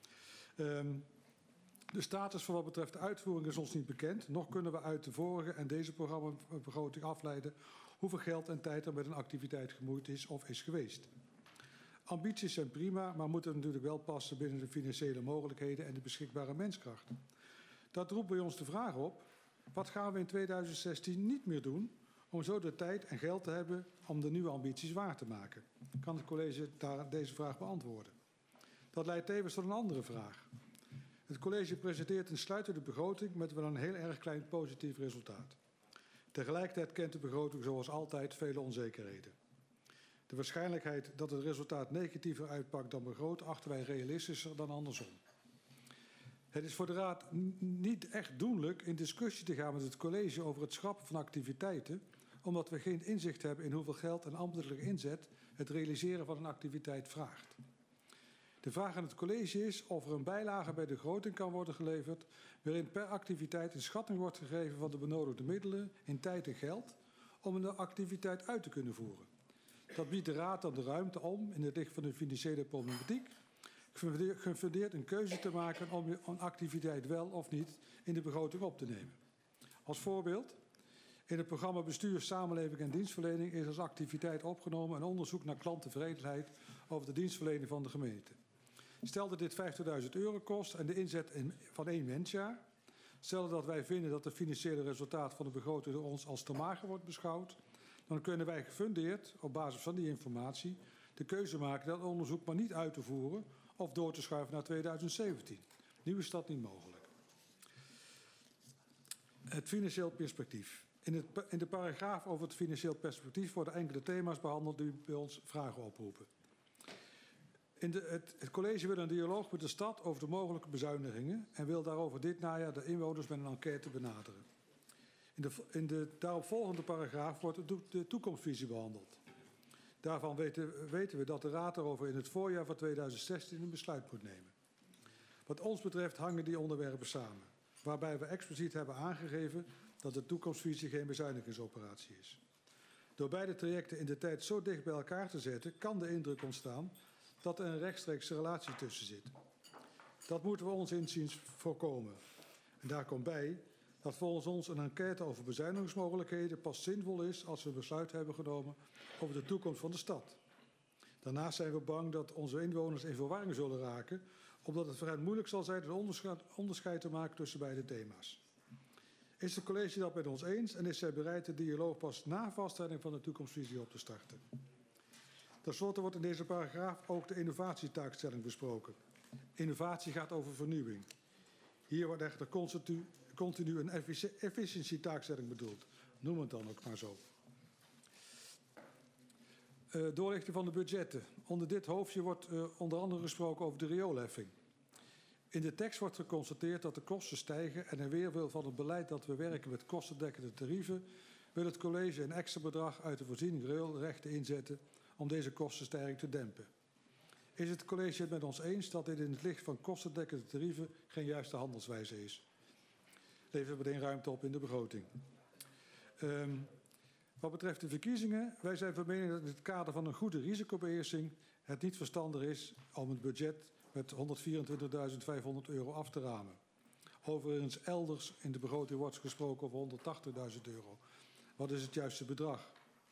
De status voor wat betreft de uitvoering is ons niet bekend. Nog kunnen we uit de vorige en deze programmabegroting afleiden hoeveel geld en tijd er met een activiteit gemoeid is of is geweest. Ambities zijn prima, maar moeten natuurlijk wel passen binnen de financiële mogelijkheden en de beschikbare menskracht. Dat roept bij ons de vraag op, wat gaan we in 2016 niet meer doen om zo de tijd en geld te hebben om de nieuwe ambities waar te maken? Kan het college deze vraag beantwoorden? Dat leidt tevens tot een andere vraag. Het college presenteert een sluitende begroting met wel een heel erg klein positief resultaat. Tegelijkertijd kent de begroting zoals altijd vele onzekerheden. De waarschijnlijkheid dat het resultaat negatiever uitpakt dan begroot achten wij realistischer dan andersom. Het is voor de Raad niet echt doenlijk in discussie te gaan met het college over het schrappen van activiteiten, omdat we geen inzicht hebben in hoeveel geld en ambtelijke inzet het realiseren van een activiteit vraagt. De vraag aan het college is of er een bijlage bij de begroting kan worden geleverd waarin per activiteit een schatting wordt gegeven van de benodigde middelen in tijd en geld om een activiteit uit te kunnen voeren. Dat biedt de Raad dan de ruimte om, in het licht van de financiële problematiek, gefundeerd een keuze te maken om een activiteit wel of niet in de begroting op te nemen. Als voorbeeld, in het programma Bestuur, Samenleving en Dienstverlening is als activiteit opgenomen een onderzoek naar klanttevredenheid over de dienstverlening van de gemeente. Stel dat dit €50.000 kost en de inzet van 1 mensjaar. Stel dat wij vinden dat het financiële resultaat van de begroting door ons als te mager wordt beschouwd, dan kunnen wij gefundeerd op basis van die informatie de keuze maken dat onderzoek maar niet uit te voeren of door te schuiven naar 2017. Nu is dat niet mogelijk. Het financieel perspectief. In de paragraaf over het financieel perspectief worden enkele thema's behandeld die bij ons vragen oproepen. Het college wil een dialoog met de stad over de mogelijke bezuinigingen en wil daarover dit najaar de inwoners met een enquête benaderen. In de daaropvolgende paragraaf wordt de toekomstvisie behandeld. Daarvan weten we dat de Raad daarover in het voorjaar van 2016 een besluit moet nemen. Wat ons betreft hangen die onderwerpen samen, waarbij we expliciet hebben aangegeven dat de toekomstvisie geen bezuinigingsoperatie is. Door beide trajecten in de tijd zo dicht bij elkaar te zetten, kan de indruk ontstaan dat er een rechtstreekse relatie tussen zit. Dat moeten we ons inziens voorkomen. En daar komt bij dat volgens ons een enquête over bezuinigingsmogelijkheden pas zinvol is als we een besluit hebben genomen over de toekomst van de stad. Daarnaast zijn we bang dat onze inwoners in verwarring zullen raken, omdat het voor hen moeilijk zal zijn een onderscheid te maken tussen beide thema's. Is het college dat met ons eens en is zij bereid de dialoog pas na vaststelling van de toekomstvisie op te starten? Ten slotte wordt in deze paragraaf ook de innovatietaakstelling besproken. Innovatie gaat over vernieuwing. Hier wordt echter continu een efficiëntietaakstelling bedoeld. Noem het dan ook maar zo. Doorlichting van de budgetten. Onder dit hoofdje wordt onder andere gesproken over de rioolheffing. In de tekst wordt geconstateerd dat de kosten stijgen en in weerwil van het beleid dat we werken met kostendekkende tarieven wil het college een extra bedrag uit de voorziening rioolrechten inzetten om deze kostenstijging te dempen. Is het college het met ons eens dat dit in het licht van kostendekkende tarieven geen juiste handelswijze is? Levert meteen ruimte op in de begroting. Wat betreft de verkiezingen, wij zijn van mening dat in het kader van een goede risicobeheersing het niet verstandig is om het budget met €124.500 af te ramen. Overigens elders in de begroting wordt gesproken over €180.000. Wat is het juiste bedrag?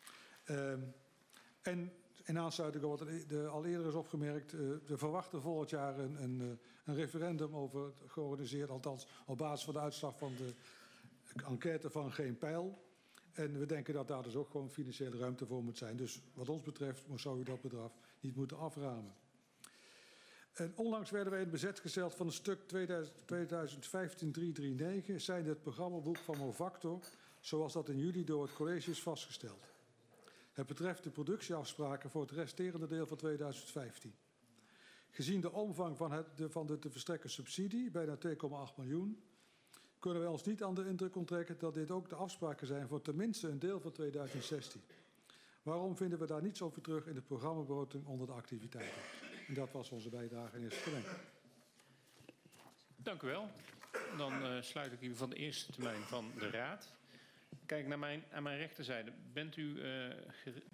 En in aansluiting op wat al eerder is opgemerkt, we verwachten volgend jaar een referendum over georganiseerd, althans op basis van de uitslag van de enquête van Geen Pijl. En we denken dat daar dus ook gewoon financiële ruimte voor moet zijn. Dus wat ons betreft zou u dat bedrag niet moeten aframen. En onlangs werden wij in het bezet gesteld van een stuk 2015-339, zijnde het programmaboek van Movactor, zoals dat in juli door het college is vastgesteld. Het betreft de productieafspraken voor het resterende deel van 2015. Gezien de omvang van de te verstrekken subsidie, bijna 2,8 miljoen, kunnen wij ons niet aan de indruk onttrekken dat dit ook de afspraken zijn voor tenminste een deel van 2016. Waarom vinden we daar niets over terug in de programmabegroting onder de activiteiten? En dat was onze bijdrage in eerste termijn. Dank u wel. Dan sluit ik hier van de eerste termijn van de Raad. Kijk naar aan mijn rechterzijde. Bent u